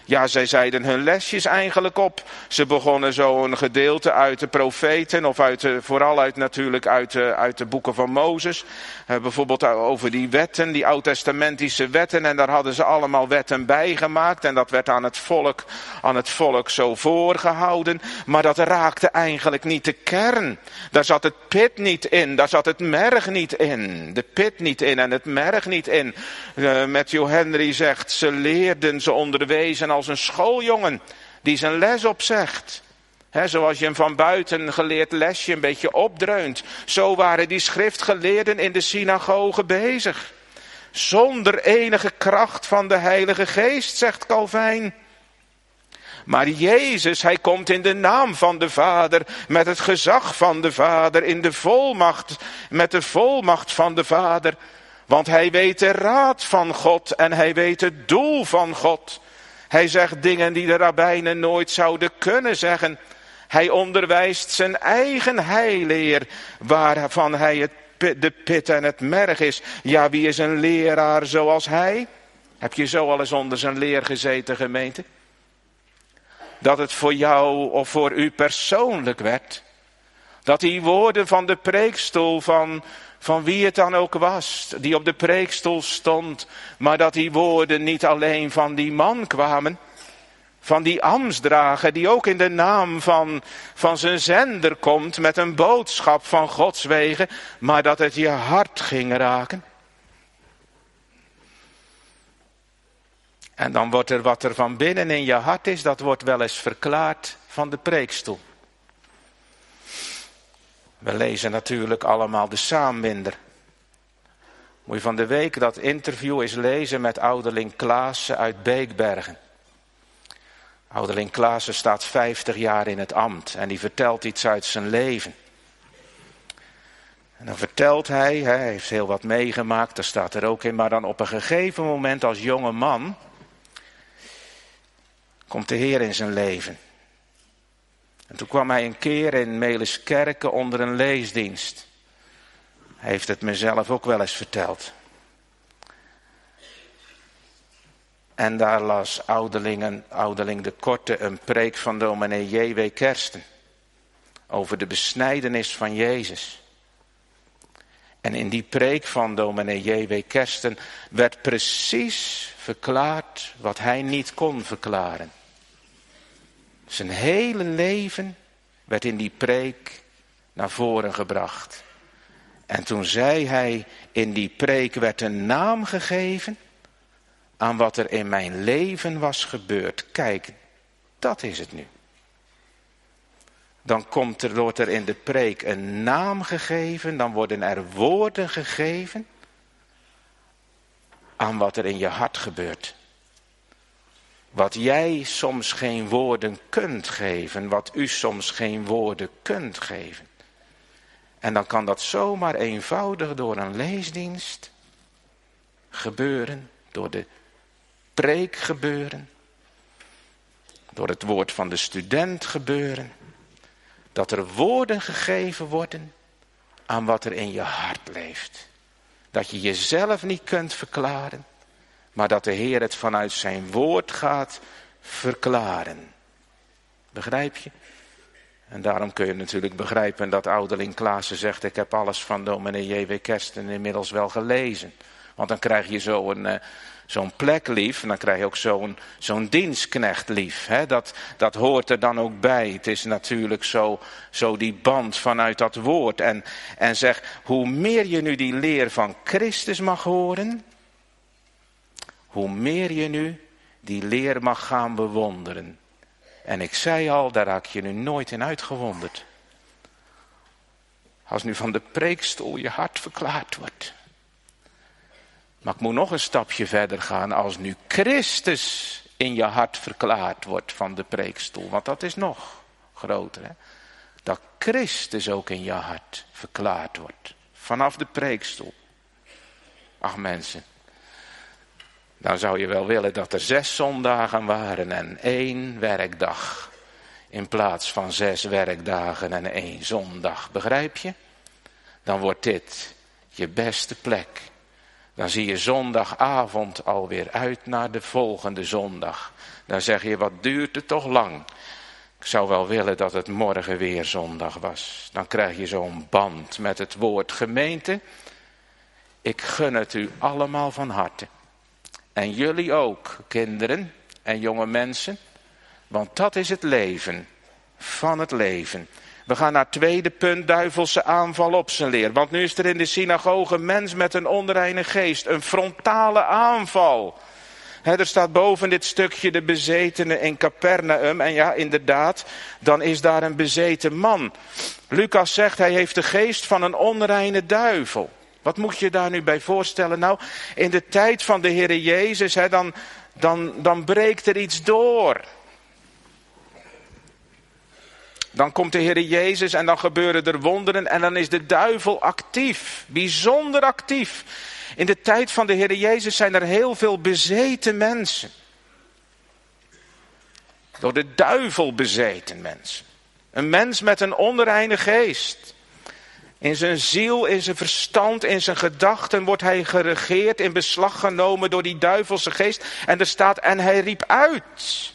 Speaker 1: Ja, zij zeiden hun lesjes eigenlijk op. Ze begonnen zo een gedeelte uit de profeten, of uit de, vooral uit natuurlijk uit de, uit de boeken van Mozes. Uh, bijvoorbeeld over die wetten, die oud-testamentische wetten. En daar hadden ze allemaal wetten bij gemaakt. En dat werd aan het volk, aan het volk zo voorgehouden. Maar dat raakte eigenlijk niet de kern. Daar zat het pit niet in, daar zat het merg niet in. De pit niet in en het merg niet in. Uh, Matthew Henry zegt, ze leerden, ze onderwezen als een schooljongen die zijn les opzegt. He, zoals je hem van buiten geleerd lesje een beetje opdreunt. Zo waren die schriftgeleerden in de synagoge bezig. Zonder enige kracht van de Heilige Geest, zegt Calvijn. Maar Jezus, hij komt in de naam van de Vader, met het gezag van de Vader, in de volmacht, met de volmacht van de Vader. Want hij weet de raad van God en hij weet het doel van God. Hij zegt dingen die de rabbijnen nooit zouden kunnen zeggen. Hij onderwijst zijn eigen heileer, waarvan hij het, de pit en het merg is. Ja, wie is een leraar zoals hij? Heb je zo al eens onder zijn leer gezeten, gemeente? Dat het voor jou of voor u persoonlijk werd. Dat die woorden van de preekstoel van, van wie het dan ook was, die op de preekstoel stond, maar dat die woorden niet alleen van die man kwamen, van die ambtsdrager die ook in de naam van, van zijn zender komt met een boodschap van Gods wegen, maar dat het je hart ging raken. En dan wordt er wat er van binnen in je hart is, dat wordt wel eens verklaard van de preekstoel. We lezen natuurlijk allemaal de Saambinder. Moet je van de week dat interview eens lezen met ouderling Klaassen uit Beekbergen. Ouderling Klaassen staat vijftig jaar in het ambt en die vertelt iets uit zijn leven. En dan vertelt hij, hij heeft heel wat meegemaakt, daar staat er ook in, maar dan op een gegeven moment als jonge man komt de Heer in zijn leven. En toen kwam hij een keer in Meliskerke onder een leesdienst. Hij heeft het mezelf ook wel eens verteld. En daar las ouderling, ouderling de Korte een preek van dominee J W Kersten. Over de besnijdenis van Jezus. En in die preek van dominee J W Kersten werd precies verklaard wat hij niet kon verklaren. Zijn hele leven werd in die preek naar voren gebracht. En toen zei hij, in die preek werd een naam gegeven aan wat er in mijn leven was gebeurd. Kijk, dat is het nu. Dan komt er, wordt er in de preek een naam gegeven, dan worden er woorden gegeven aan wat er in je hart gebeurt. Wat jij soms geen woorden kunt geven, wat u soms geen woorden kunt geven. En dan kan dat zomaar eenvoudig door een leesdienst gebeuren, door de preek gebeuren, door het woord van de student gebeuren. Dat er woorden gegeven worden aan wat er in je hart leeft. Dat je jezelf niet kunt verklaren, maar dat de Heer het vanuit zijn woord gaat verklaren. Begrijp je? En daarom kun je natuurlijk begrijpen dat ouderling Klaassen zegt, ik heb alles van dominee J W Kersten inmiddels wel gelezen. Want dan krijg je zo'n uh, zo'n plek lief en dan krijg je ook zo'n zo'n dienstknecht lief. Hè? Dat, dat hoort er dan ook bij. Het is natuurlijk zo, zo die band vanuit dat woord. En, en zeg, hoe meer je nu die leer van Christus mag horen, hoe meer je nu die leer mag gaan bewonderen. En ik zei al, daar raak je nu nooit in uitgewonderd. Als nu van de preekstoel je hart verklaard wordt. Maar ik moet nog een stapje verder gaan. Als nu Christus in je hart verklaard wordt van de preekstoel. Want dat is nog groter. Hè? Dat Christus ook in je hart verklaard wordt. Vanaf de preekstoel. Ach mensen. Dan zou je wel willen dat er zes zondagen waren en één werkdag. In plaats van zes werkdagen en één zondag. Begrijp je? Dan wordt dit je beste plek. Dan zie je zondagavond alweer uit naar de volgende zondag. Dan zeg je, wat duurt het toch lang. Ik zou wel willen dat het morgen weer zondag was. Dan krijg je zo'n band met het woord gemeente. Ik gun het u allemaal van harte. En jullie ook, kinderen en jonge mensen. Want dat is het leven van het leven. We gaan naar het tweede punt, duivelse aanval op zijn leer. Want nu is er in de synagoge een mens met een onreine geest. Een frontale aanval. He, er staat boven dit stukje de bezetene in Capernaum. En ja, inderdaad, dan is daar een bezeten man. Lucas zegt, hij heeft de geest van een onreine duivel. Wat moet je daar nu bij voorstellen? Nou, in de tijd van de Heere Jezus, he, dan, dan, dan breekt er iets door. Dan komt de Heere Jezus en dan gebeuren er wonderen en dan is de duivel actief. Bijzonder actief. In de tijd van de Heere Jezus zijn er heel veel bezeten mensen. Door de duivel bezeten mensen. Een mens met een onreine geest. In zijn ziel, in zijn verstand, in zijn gedachten wordt hij geregeerd, in beslag genomen door die duivelse geest. En er staat, en hij riep uit.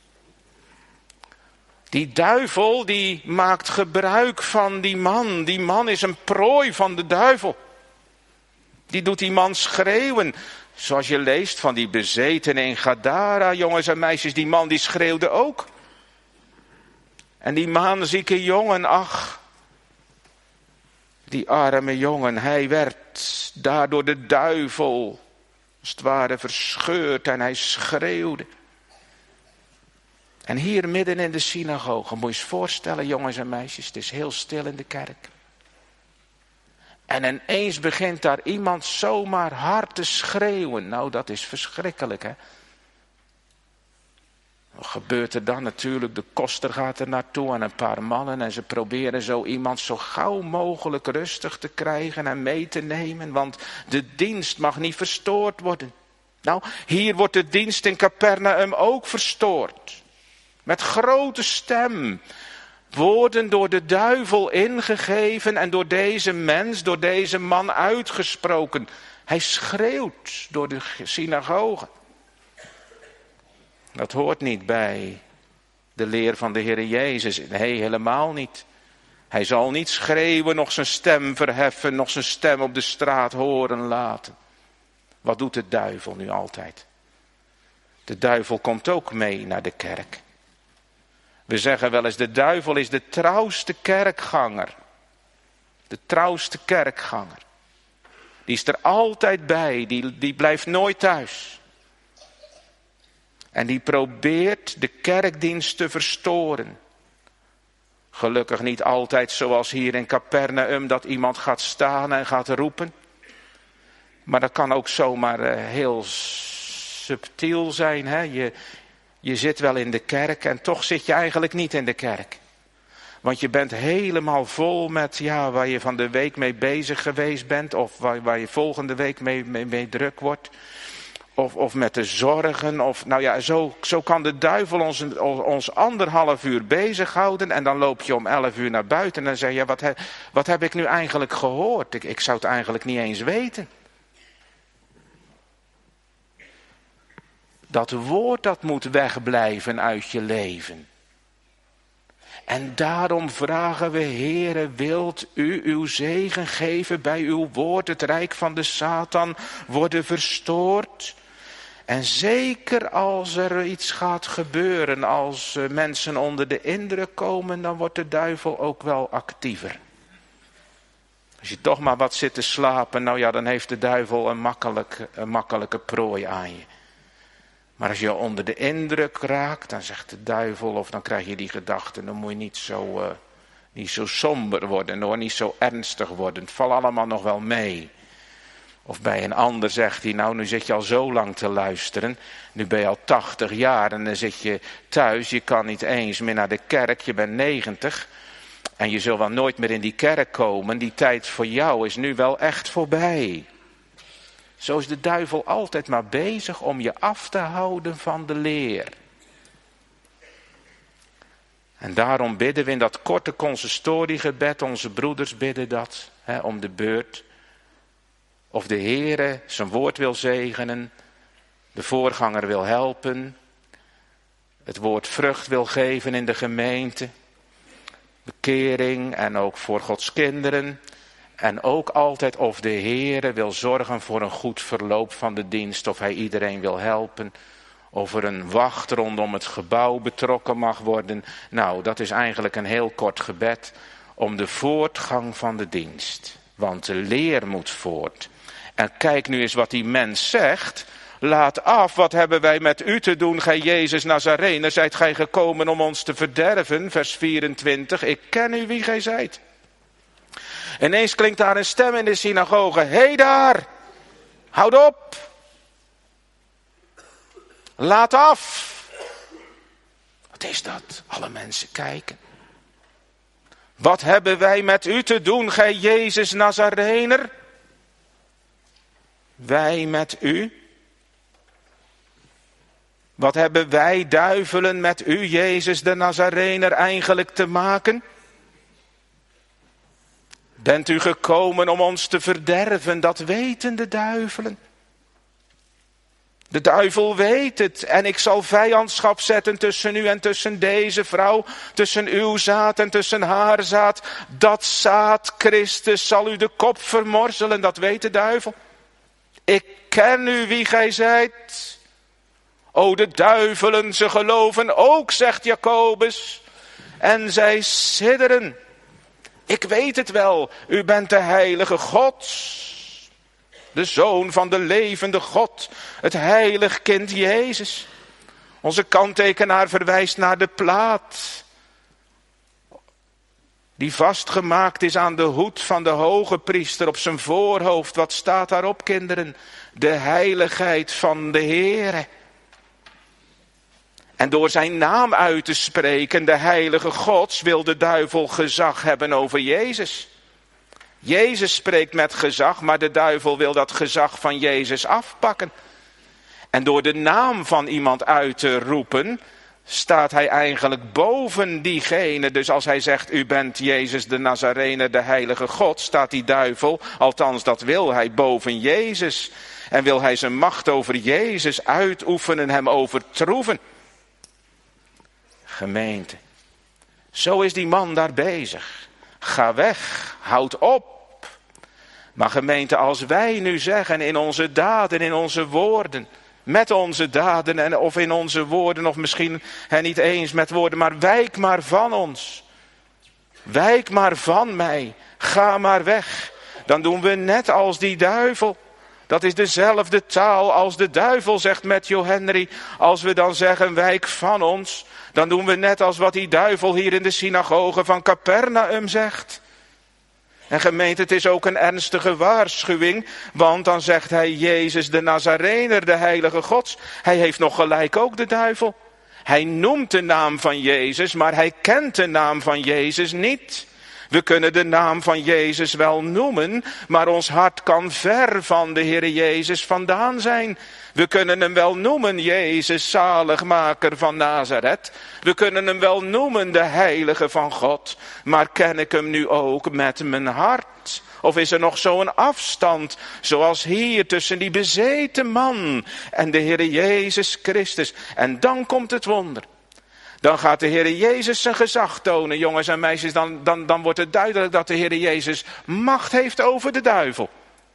Speaker 1: Die duivel die maakt gebruik van die man. Die man is een prooi van de duivel. Die doet die man schreeuwen. Zoals je leest van die bezetenen in Gadara, jongens en meisjes. Die man die schreeuwde ook. En die maanzieke jongen, ach. Die arme jongen, hij werd daardoor de duivel als het ware verscheurd en hij schreeuwde. En hier midden in de synagoge, moet je eens voorstellen jongens en meisjes, het is heel stil in de kerk. En ineens begint daar iemand zomaar hard te schreeuwen. Nou, dat is verschrikkelijk, hè. Wat gebeurt er dan? Natuurlijk, de koster gaat er naartoe en een paar mannen. En ze proberen zo iemand zo gauw mogelijk rustig te krijgen en mee te nemen. Want de dienst mag niet verstoord worden. Nou, hier wordt de dienst in Capernaum ook verstoord. Met grote stem. Worden door de duivel ingegeven en door deze mens, door deze man uitgesproken. Hij schreeuwt door de synagoge. Dat hoort niet bij de leer van de Heere Jezus. Nee, helemaal niet. Hij zal niet schreeuwen, nog zijn stem verheffen, nog zijn stem op de straat horen laten. Wat doet de duivel nu altijd? De duivel komt ook mee naar de kerk. We zeggen wel eens, de duivel is de trouwste kerkganger. De trouwste kerkganger. Die is er altijd bij, die, die blijft nooit thuis. En die probeert de kerkdienst te verstoren. Gelukkig niet altijd zoals hier in Capernaum, dat iemand gaat staan en gaat roepen. Maar dat kan ook zomaar uh, heel subtiel zijn. Hè? Je, je zit wel in de kerk en toch zit je eigenlijk niet in de kerk. Want je bent helemaal vol met ja, waar je van de week mee bezig geweest bent. Of waar, waar je volgende week mee, mee, mee druk wordt. Of, of met de zorgen. Of, nou ja, zo, zo kan de duivel ons, ons anderhalf uur bezighouden. En dan loop je om elf uur naar buiten. En dan zeg je, wat, he, wat heb ik nu eigenlijk gehoord? Ik, ik zou het eigenlijk niet eens weten. Dat woord dat moet wegblijven uit je leven. En daarom vragen we, Heere, wilt u uw zegen geven bij uw woord, het rijk van de Satan worden verstoord? En zeker als er iets gaat gebeuren, als mensen onder de indruk komen, dan wordt de duivel ook wel actiever. Als je toch maar wat zit te slapen, nou ja, dan heeft de duivel een, makkelijk, een makkelijke prooi aan je. Maar als je onder de indruk raakt, dan zegt de duivel, of dan krijg je die gedachte, dan moet je niet zo, uh, niet zo somber worden hoor, niet zo ernstig worden. Het valt allemaal nog wel mee. Of bij een ander zegt hij, nou nu zit je al zo lang te luisteren, nu ben je al tachtig jaar en dan zit je thuis, je kan niet eens meer naar de kerk, je bent negentig en je zult wel nooit meer in die kerk komen, die tijd voor jou is nu wel echt voorbij. Zo is de duivel altijd maar bezig om je af te houden van de leer. En daarom bidden we in dat korte consistoriegebed, onze broeders bidden dat, hè, om de beurt. of de Heere zijn woord wil zegenen, de voorganger wil helpen, het woord vrucht wil geven in de gemeente, bekering en ook voor Gods kinderen. En ook altijd of de Heere wil zorgen voor een goed verloop van de dienst, of hij iedereen wil helpen, of er een wacht rondom het gebouw betrokken mag worden. Nou, dat is eigenlijk een heel kort gebed om de voortgang van de dienst. Want de leer moet voort. En kijk nu eens wat die mens zegt. Laat af, wat hebben wij met u te doen, gij Jezus Nazarener? Zijt gij gekomen om ons te verderven? Vers vierentwintig, ik ken u wie gij zijt. Ineens klinkt daar een stem in de synagoge. Hé daar, houd op. Laat af. Wat is dat? Alle mensen kijken. Wat hebben wij met u te doen, gij Jezus Nazarener? Wij met u? Wat hebben wij duivelen met u, Jezus de Nazarener, eigenlijk te maken? Bent u gekomen om ons te verderven, dat weten de duivelen. De duivel weet het en ik zal vijandschap zetten tussen u en tussen deze vrouw, tussen uw zaad en tussen haar zaad. Dat zaad, Christus, zal u de kop vermorzelen, dat weet de duivel. Ik ken u wie gij zijt. O, de duivelen, ze geloven ook, zegt Jacobus, en zij sidderen. Ik weet het wel, u bent de heilige God, de Zoon van de levende God, het heilig kind Jezus. Onze kanttekenaar verwijst naar de plaat, die vastgemaakt is aan de hoed van de hoge priester op zijn voorhoofd. Wat staat daarop, kinderen? De heiligheid van de Heere. En door zijn naam uit te spreken, de heilige Gods, wil de duivel gezag hebben over Jezus. Jezus spreekt met gezag, maar de duivel wil dat gezag van Jezus afpakken. En door de naam van iemand uit te roepen, staat hij eigenlijk boven diegene. Dus als hij zegt, u bent Jezus de Nazarener, de heilige God, staat die duivel, althans dat wil hij, boven Jezus. En wil hij zijn macht over Jezus uitoefenen, hem overtroeven. Gemeente, zo is die man daar bezig. Ga weg, houd op. Maar gemeente, als wij nu zeggen in onze daden, in onze woorden, met onze daden en of in onze woorden, of misschien hè, niet eens met woorden, maar wijk maar van ons. Wijk maar van mij, ga maar weg. Dan doen we net als die duivel. Dat is dezelfde taal als de duivel zegt Matthew Henry. Als we dan zeggen wijk van ons, dan doen we net als wat die duivel hier in de synagoge van Capernaum zegt. En gemeente, het is ook een ernstige waarschuwing, want dan zegt hij Jezus de Nazarener, de heilige Gods. Hij heeft nog gelijk ook de duivel. Hij noemt de naam van Jezus, maar hij kent de naam van Jezus niet. We kunnen de naam van Jezus wel noemen, maar ons hart kan ver van de Heere Jezus vandaan zijn. We kunnen hem wel noemen, Jezus, zaligmaker van Nazareth. We kunnen hem wel noemen, de heilige van God. Maar ken ik hem nu ook met mijn hart? Of is er nog zo'n afstand, zoals hier tussen die bezeten man en de Heere Jezus Christus? En dan komt het wonder. Dan gaat de Heere Jezus zijn gezag tonen, jongens en meisjes. Dan, dan, dan wordt het duidelijk dat de Heere Jezus macht heeft over de duivel.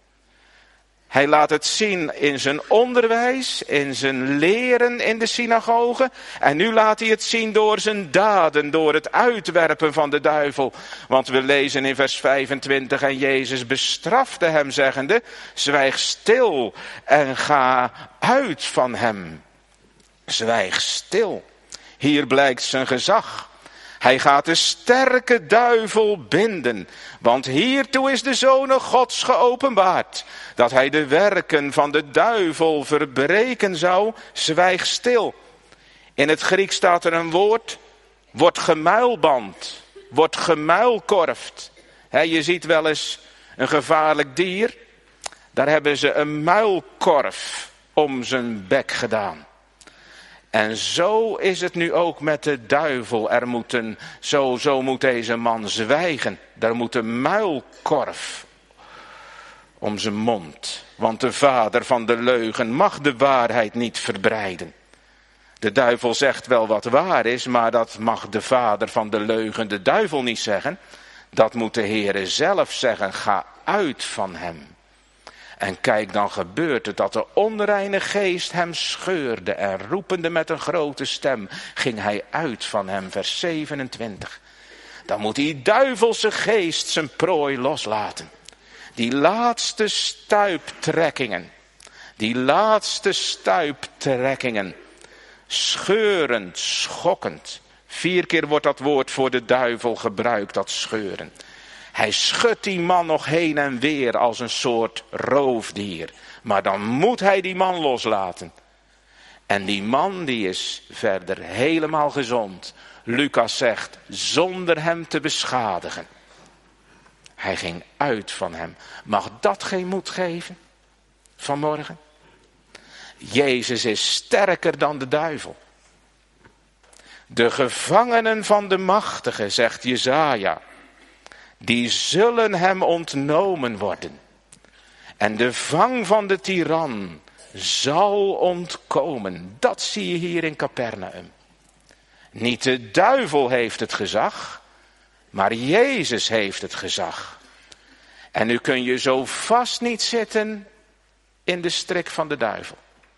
Speaker 1: Hij laat het zien in zijn onderwijs, in zijn leren in de synagoge. En nu laat hij het zien door zijn daden, door het uitwerpen van de duivel. Want we lezen in vers vijfentwintig, en Jezus bestrafte hem zeggende, zwijg stil en ga uit van hem. Zwijg stil. Hier blijkt zijn gezag. Hij gaat de sterke duivel binden, want hiertoe is de Zoon Gods geopenbaard, dat hij de werken van de duivel verbreken zou. Zwijg stil. In het Grieks staat er een woord, wordt gemuilband, wordt gemuilkorfd. He, je ziet wel eens een gevaarlijk dier, daar hebben ze een muilkorf om zijn bek gedaan. En zo is het nu ook met de duivel. Er moet een, zo, zo moet deze man zwijgen. Er moet een muilkorf om zijn mond. Want de vader van de leugen mag de waarheid niet verbreiden. De duivel zegt wel wat waar is, maar dat mag de vader van de leugen, de duivel, niet zeggen. Dat moet de Heere zelf zeggen, ga uit van hem. En kijk, dan gebeurt het dat de onreine geest hem scheurde en roepende met een grote stem ging hij uit van hem, vers zevenentwintig. Dan moet die duivelse geest zijn prooi loslaten. Die laatste stuiptrekkingen, die laatste stuiptrekkingen, scheurend, schokkend. Vier keer wordt dat woord voor de duivel gebruikt, dat scheuren. Hij schudt die man nog heen en weer als een soort roofdier. Maar dan moet hij die man loslaten. En die man die is verder helemaal gezond. Lucas zegt, zonder hem te beschadigen. Hij ging uit van hem. Mag dat geen moed geven? Vanmorgen? Jezus is sterker dan de duivel. De gevangenen van de machtige, zegt Jesaja, die zullen hem ontnomen worden. En de vang van de tiran zal ontkomen. Dat zie je hier in Capernaum. Niet de duivel heeft het gezag, maar Jezus heeft het gezag. En nu kun je zo vast niet zitten in de strik van de duivel.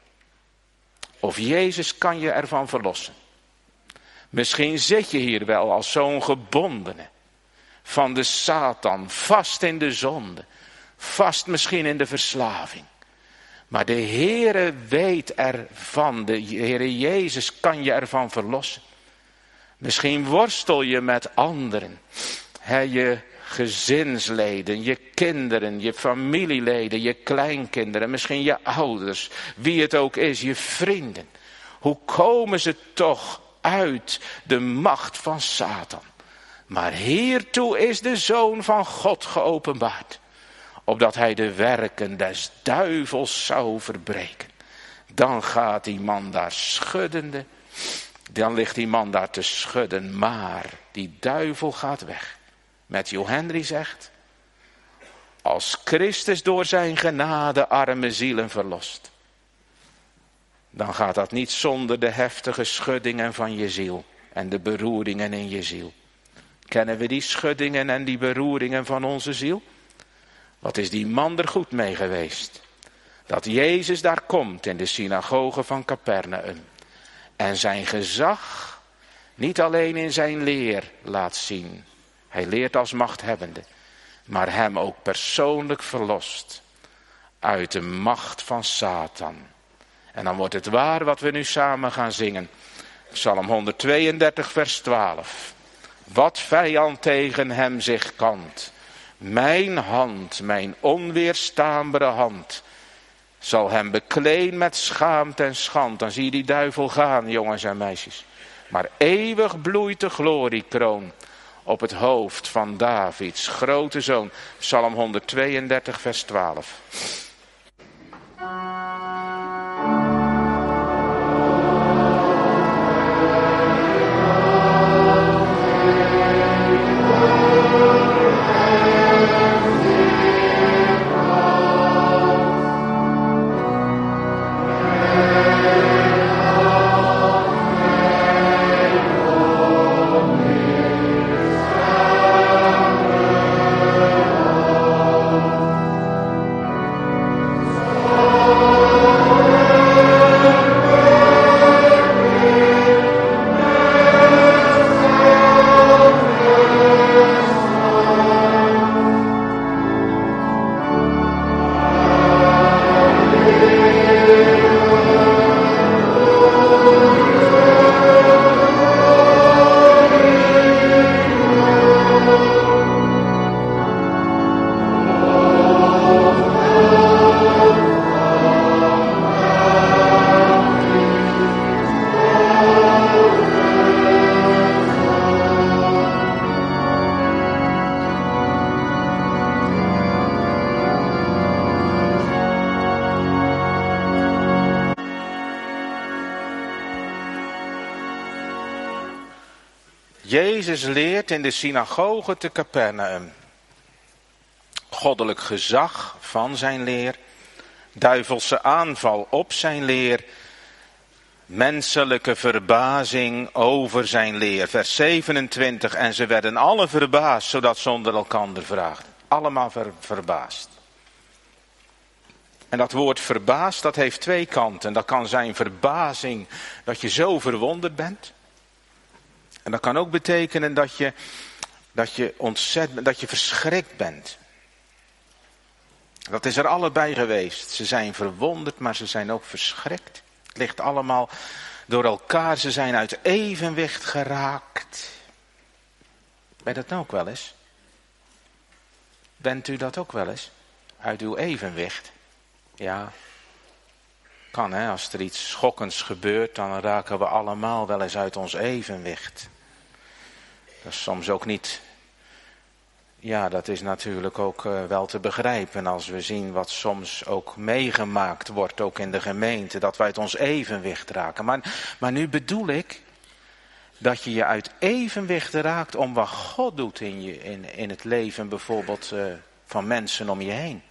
Speaker 1: Of Jezus kan je ervan verlossen. Misschien zit je hier wel als zo'n gebondene van de Satan, vast in de zonde, vast misschien in de verslaving. Maar de Heere weet ervan, de Heere Jezus kan je ervan verlossen. Misschien worstel je met anderen, he, je gezinsleden, je kinderen, je familieleden, je kleinkinderen, misschien je ouders, wie het ook is, je vrienden. Hoe komen ze toch uit de macht van Satan? Maar hiertoe is de Zoon van God geopenbaard, opdat hij de werken des duivels zou verbreken. Dan gaat die man daar schuddende, dan ligt die man daar te schudden, maar die duivel gaat weg. Matthew Henry zegt, als Christus door zijn genade arme zielen verlost, dan gaat dat niet zonder de heftige schuddingen van je ziel en de beroeringen in je ziel. Kennen we die schuddingen en die beroeringen van onze ziel? Wat is die man er goed mee geweest? Dat Jezus daar komt in de synagoge van Capernaum. En zijn gezag niet alleen in zijn leer laat zien. Hij leert als machthebbende. Maar hem ook persoonlijk verlost. Uit de macht van Satan. En dan wordt het waar wat we nu samen gaan zingen. Psalm honderdtweeëndertig vers twaalf. Wat vijand tegen hem zich kant. Mijn hand, mijn onweerstaanbare hand, zal hem bekleen met schaamte en schand. Dan zie je die duivel gaan, jongens en meisjes. Maar eeuwig bloeit de gloriekroon op het hoofd van Davids grote zoon. Psalm honderdtweeëndertig vers twaalf. Jezus leert in de synagoge te Capernaum. goddelijk gezag van zijn leer, duivelse aanval op zijn leer, menselijke verbazing over zijn leer. Vers zevenentwintig, en ze werden alle verbaasd, zodat ze onder elkander vraagden. Allemaal ver, verbaasd. En dat woord verbaasd, dat heeft twee kanten. Dat kan zijn verbazing, dat je zo verwonderd bent. En dat kan ook betekenen dat je, dat je ontzettend, dat je verschrikt bent. Dat is er allebei geweest. Ze zijn verwonderd, maar ze zijn ook verschrikt. Het ligt allemaal door elkaar. Ze zijn uit evenwicht geraakt. Ben je dat nou ook wel eens? Bent u dat ook wel eens? Uit uw evenwicht? Ja. Kan hè, als er iets schokkends gebeurt, dan raken we allemaal wel eens uit ons evenwicht. Dat is soms ook niet... Ja, dat is natuurlijk ook uh, wel te begrijpen als we zien wat soms ook meegemaakt wordt, ook in de gemeente, dat we uit ons evenwicht raken. Maar, maar nu bedoel ik dat je je uit evenwicht raakt om wat God doet in, je, in, in het leven bijvoorbeeld uh, van mensen om je heen.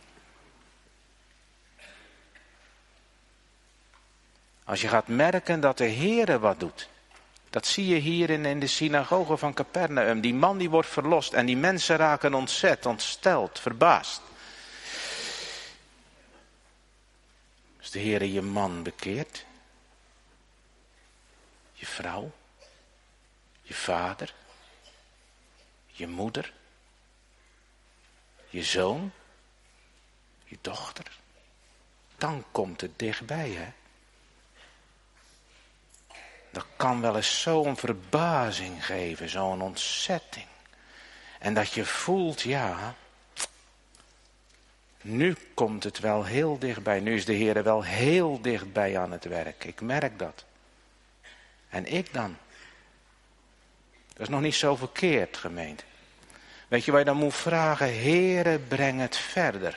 Speaker 1: Als je gaat merken dat de Heere wat doet. Dat zie je hier in, in de synagoge van Capernaum. Die man die wordt verlost en die mensen raken ontzet, ontsteld, verbaasd. Als de Heere je man bekeert, je vrouw, je vader, je moeder, je zoon, je dochter, dan komt het dichtbij, hè. Dat kan wel eens zo'n verbazing geven, zo'n ontzetting. En dat je voelt, ja, nu komt het wel heel dichtbij. Nu is de Heer wel heel dichtbij aan het werk. Ik merk dat. En ik dan? Dat is nog niet zo verkeerd, gemeente. Weet je waar je dan moet vragen? Heere, breng het verder.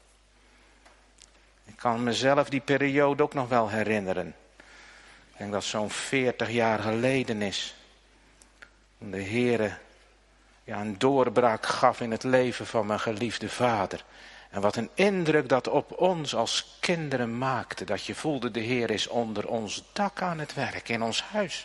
Speaker 1: Ik kan mezelf die periode ook nog wel herinneren. Ik denk dat het zo'n veertig jaar geleden is. Toen de Heere ja, een doorbraak gaf in het leven van mijn geliefde vader. En wat een indruk dat op ons als kinderen maakte. Dat je voelde, de Heer is onder ons dak aan het werk, in ons huis.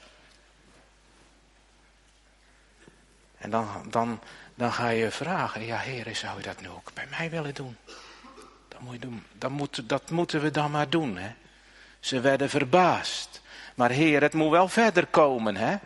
Speaker 1: En dan, dan, dan ga je vragen, ja Heere, zou je dat nu ook bij mij willen doen? Dat, moet je doen. Dat, moet, dat moeten we dan maar doen, hè. Ze werden verbaasd. Maar Heer, het moet wel verder komen, hè.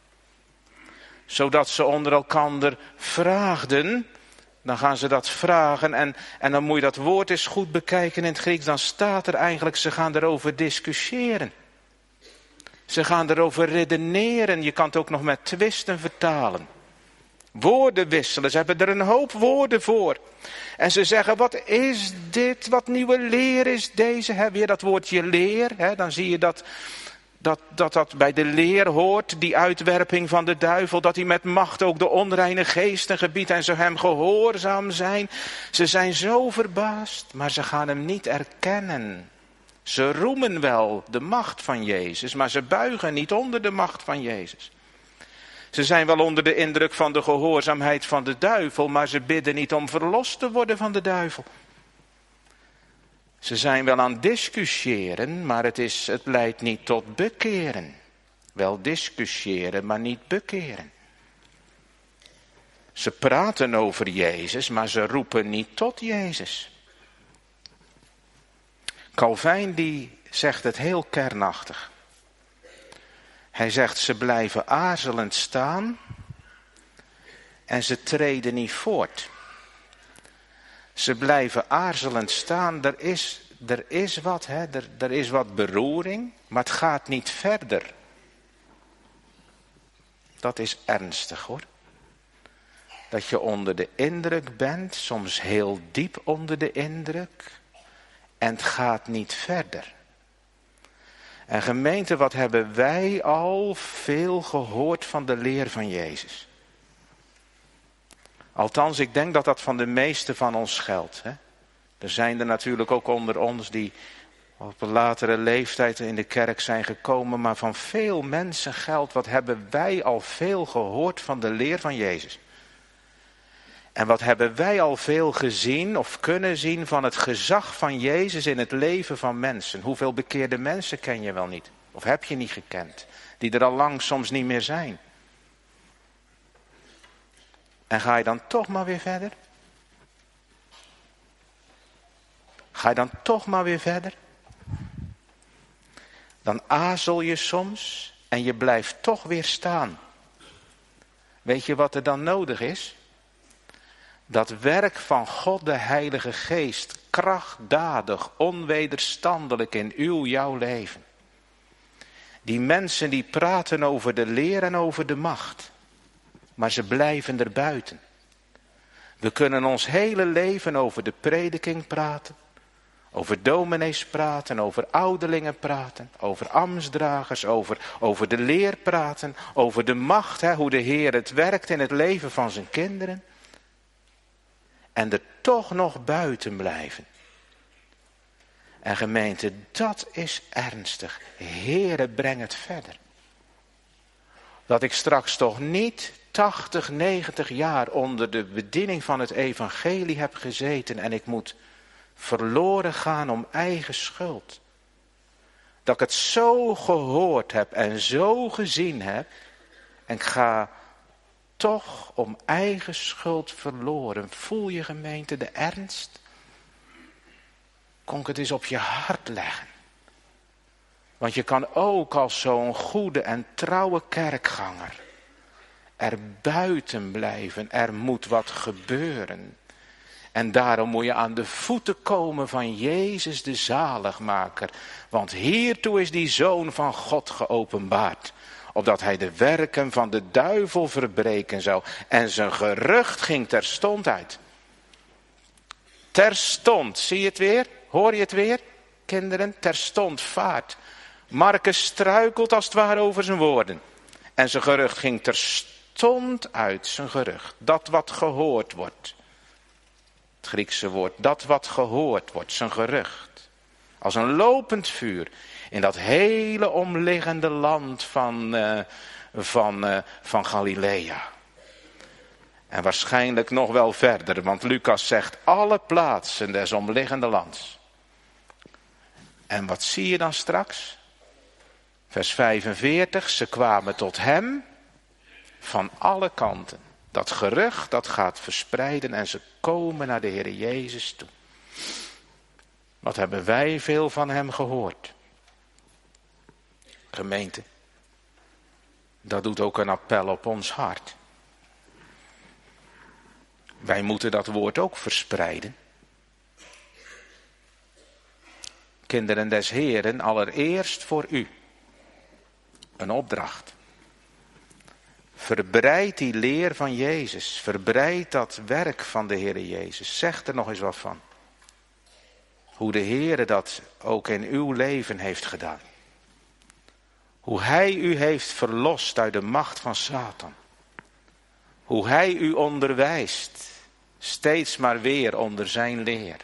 Speaker 1: Zodat ze onder elkander vraagden. Dan gaan ze dat vragen en, en dan moet je dat woord eens goed bekijken in het Grieks. Dan staat er eigenlijk, ze gaan erover discussiëren. Ze gaan erover redeneren. Je kan het ook nog met twisten vertalen. Woorden wisselen. Ze hebben er een hoop woorden voor. En ze zeggen, wat is dit? Wat nieuwe leer is deze? Heb je dat woordje leer? Hè? Dan zie je dat... Dat, dat dat bij de leer hoort, die uitwerping van de duivel, dat hij met macht ook de onreine geesten gebiedt en ze hem gehoorzaam zijn. Ze zijn zo verbaasd, maar ze gaan hem niet erkennen. Ze roemen wel de macht van Jezus, maar ze buigen niet onder de macht van Jezus. Ze zijn wel onder de indruk van de gehoorzaamheid van de duivel, maar ze bidden niet om verlost te worden van de duivel. Ze zijn wel aan het discussiëren, maar het, is, het leidt niet tot bekeren. Wel discussiëren, maar niet bekeren. Ze praten over Jezus, maar ze roepen niet tot Jezus. Calvijn die zegt het heel kernachtig. Hij zegt, ze blijven aarzelend staan en ze treden niet voort. Ze blijven aarzelend staan, er is, er is wat, hè? Er, er is wat beroering, maar het gaat niet verder. Dat is ernstig hoor. Dat je onder de indruk bent, soms heel diep onder de indruk, en het gaat niet verder. En gemeente, wat hebben wij al veel gehoord van de leer van Jezus? Althans, ik denk dat dat van de meeste van ons geldt. Hè? Er zijn er natuurlijk ook onder ons die op een latere leeftijd in de kerk zijn gekomen. Maar van veel mensen geldt, wat hebben wij al veel gehoord van de leer van Jezus. En wat hebben wij al veel gezien of kunnen zien van het gezag van Jezus in het leven van mensen. Hoeveel bekeerde mensen ken je wel niet? Of heb je niet gekend? Die er al lang soms niet meer zijn. En ga je dan toch maar weer verder? Ga je dan toch maar weer verder? Dan aarzel je soms en je blijft toch weer staan. Weet je wat er dan nodig is? Dat werk van God de Heilige Geest, krachtdadig, onwederstandelijk in uw, jouw leven. Die mensen die praten over de leer en over de macht, maar ze blijven er buiten. We kunnen ons hele leven over de prediking praten, over dominees praten, over ouderlingen praten, over ambtsdragers, over, over de leer praten, over de macht, hè, hoe de Heer het werkt in het leven van zijn kinderen. En er toch nog buiten blijven. En gemeente, dat is ernstig. Heere, breng het verder. Dat ik straks toch niet tachtig, negentig jaar onder de bediening van het evangelie heb gezeten en ik moet verloren gaan om eigen schuld. Dat ik het zo gehoord heb en zo gezien heb en ik ga toch om eigen schuld verloren. Voel je, gemeente, de ernst? Kon ik het eens op je hart leggen. Want je kan ook als zo'n goede en trouwe kerkganger er buiten blijven. Er moet wat gebeuren. En daarom moet je aan de voeten komen van Jezus de zaligmaker. Want hiertoe is die Zoon van God geopenbaard. Opdat hij de werken van de duivel verbreken zou. En zijn gerucht ging terstond uit. Terstond, zie je het weer? Hoor je het weer? Kinderen, terstond vaart. Marcus struikelt als het ware over zijn woorden. En zijn gerucht ging terstond uit, zijn gerucht. Dat wat gehoord wordt. Het Griekse woord, dat wat gehoord wordt, zijn gerucht. Als een lopend vuur. In dat hele omliggende land van, uh, van, uh, van Galilea. En waarschijnlijk nog wel verder, want Lucas zegt alle plaatsen des omliggende lands. En wat zie je dan straks? Vers vijfenveertig, ze kwamen tot hem van alle kanten. Dat gerucht, dat gaat verspreiden en ze komen naar de Heer Jezus toe. Wat hebben wij veel van hem gehoord? Gemeente, dat doet ook een appel op ons hart. Wij moeten dat woord ook verspreiden. Kinderen des Heeren, allereerst voor u. Een opdracht. Verbreid die leer van Jezus. Verbreid dat werk van de Heer Jezus. Zeg er nog eens wat van. Hoe de Heer dat ook in uw leven heeft gedaan. Hoe hij u heeft verlost uit de macht van Satan. Hoe hij u onderwijst. Steeds maar weer onder zijn leer.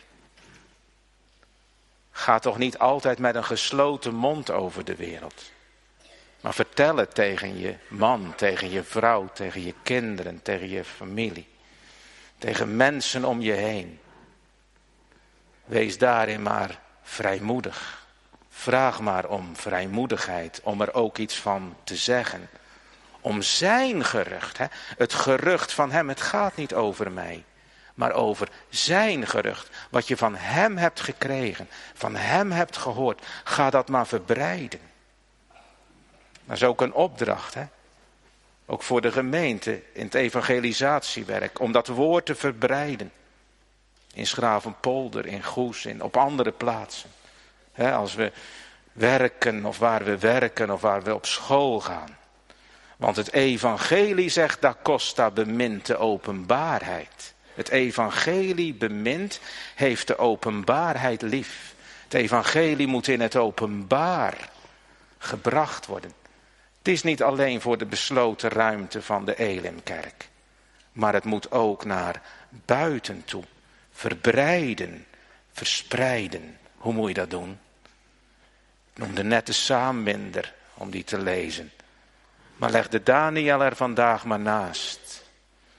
Speaker 1: Ga toch niet altijd met een gesloten mond over de wereld. Maar vertel het tegen je man, tegen je vrouw, tegen je kinderen, tegen je familie. Tegen mensen om je heen. Wees daarin maar vrijmoedig. Vraag maar om vrijmoedigheid, om er ook iets van te zeggen. Om zijn gerucht, hè? Het gerucht van hem, het gaat niet over mij. Maar over zijn gerucht, wat je van hem hebt gekregen, van hem hebt gehoord. Ga dat maar verbreiden. Dat is ook een opdracht, hè? Ook voor de gemeente in het evangelisatiewerk, om dat woord te verbreiden. In Schravenpolder, in Goes, in, op andere plaatsen. He, als we werken of waar we werken of waar we op school gaan. Want het evangelie zegt, da costa bemint de openbaarheid. Het evangelie bemint, heeft de openbaarheid lief. Het evangelie moet in het openbaar gebracht worden. Het is niet alleen voor de besloten ruimte van de Elimkerk. Maar het moet ook naar buiten toe. Verbreiden, verspreiden. Hoe moet je dat doen? Ik noemde net de saambinder om die te lezen. Maar leg de Daniel er vandaag maar naast.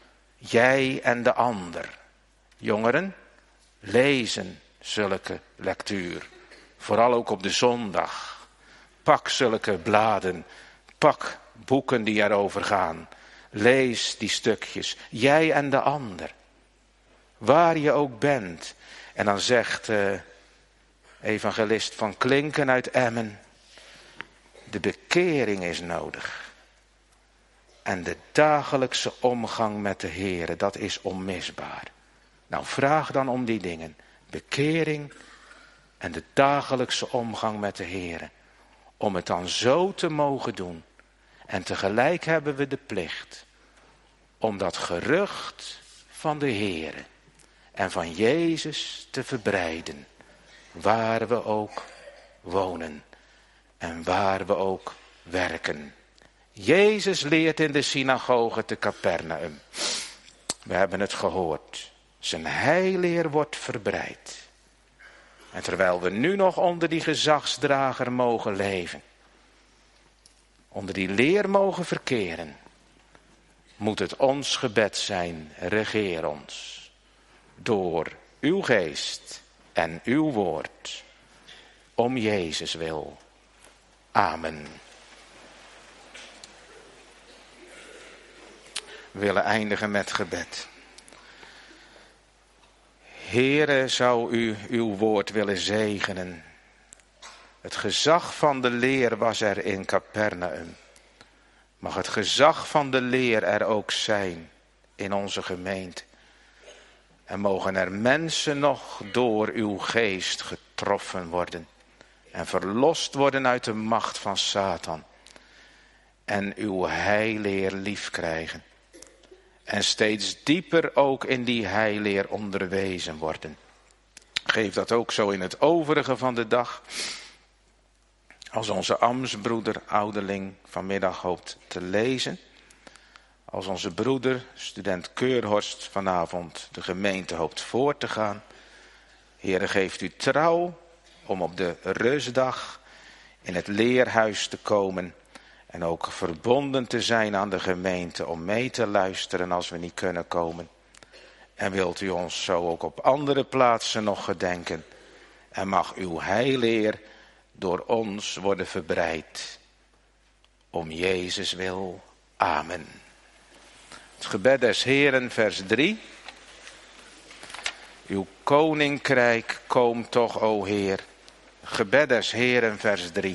Speaker 1: Jij en de ander. Jongeren, lezen zulke lectuur. Vooral ook op de zondag. Pak zulke bladen. Pak boeken die erover gaan. Lees die stukjes. Jij en de ander. Waar je ook bent. En dan zegt uh, evangelist Van Klinken uit Emmen. De bekering is nodig. En de dagelijkse omgang met de Heere, dat is onmisbaar. Nou, vraag dan om die dingen. Bekering en de dagelijkse omgang met de Heere. Om het dan zo te mogen doen. En tegelijk hebben we de plicht om dat gerucht van de Heere en van Jezus te verbreiden. Waar we ook wonen en waar we ook werken. Jezus leert in de synagoge te Capernaum. We hebben het gehoord. Zijn heilleer wordt verbreid. En terwijl we nu nog onder die gezagsdrager mogen leven, onder die leer mogen verkeren, moet het ons gebed zijn, regeer ons. Door uw geest en uw woord. Om Jezus wil. Amen. We willen eindigen met gebed. Heere, zou u uw woord willen zegenen. Het gezag van de leer was er in Capernaum. Mag het gezag van de leer er ook zijn in onze gemeente. En mogen er mensen nog door uw geest getroffen worden. En verlost worden uit de macht van Satan. En uw heileer lief krijgen. En steeds dieper ook in die heileer onderwezen worden. Geef dat ook zo in het overige van de dag. Als onze ambtsbroeder ouderling vanmiddag hoopt te lezen. Als onze broeder, student Keurhorst, vanavond de gemeente hoopt voor te gaan. Heere, geeft u trouw om op de rustdag in het leerhuis te komen. En ook verbonden te zijn aan de gemeente om mee te luisteren als we niet kunnen komen. En wilt u ons zo ook op andere plaatsen nog gedenken. En mag uw heileer door ons worden verbreid. Om Jezus wil. Amen. Het gebed des Heeren, vers drie. Uw koninkrijk komt toch, o Heer. Gebed des Heeren, vers drie.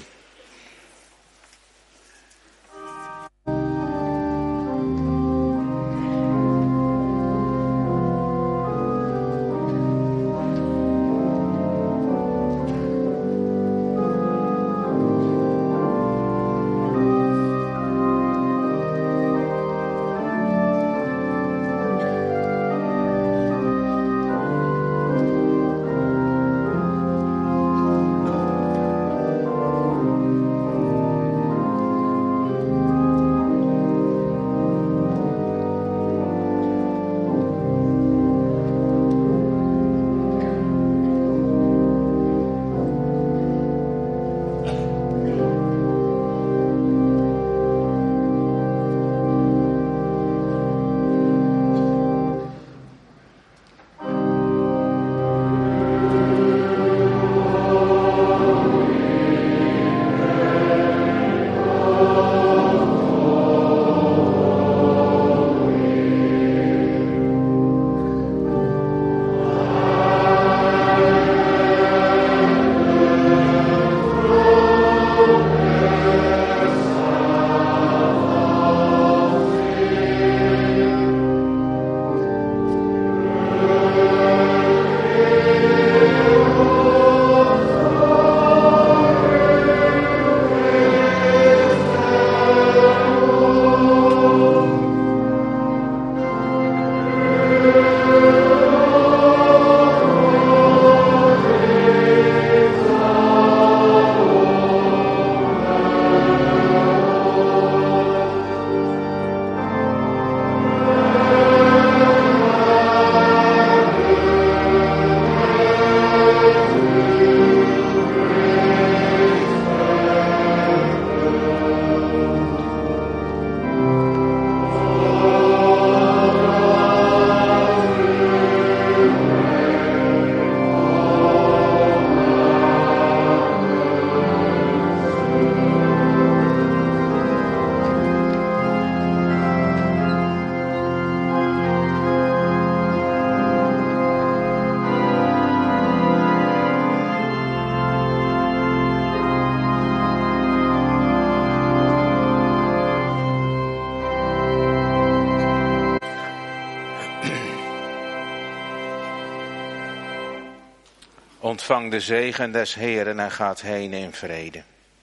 Speaker 1: Ontvang de zegen des Heeren en gaat heen in vrede.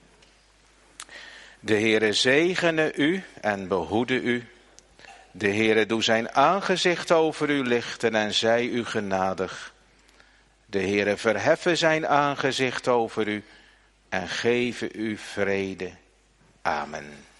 Speaker 1: De Heere zegene u en behoede u. De Heere doe zijn aangezicht over u lichten en zij u genadig. De Heere verheffen zijn aangezicht over u en geven u vrede. Amen.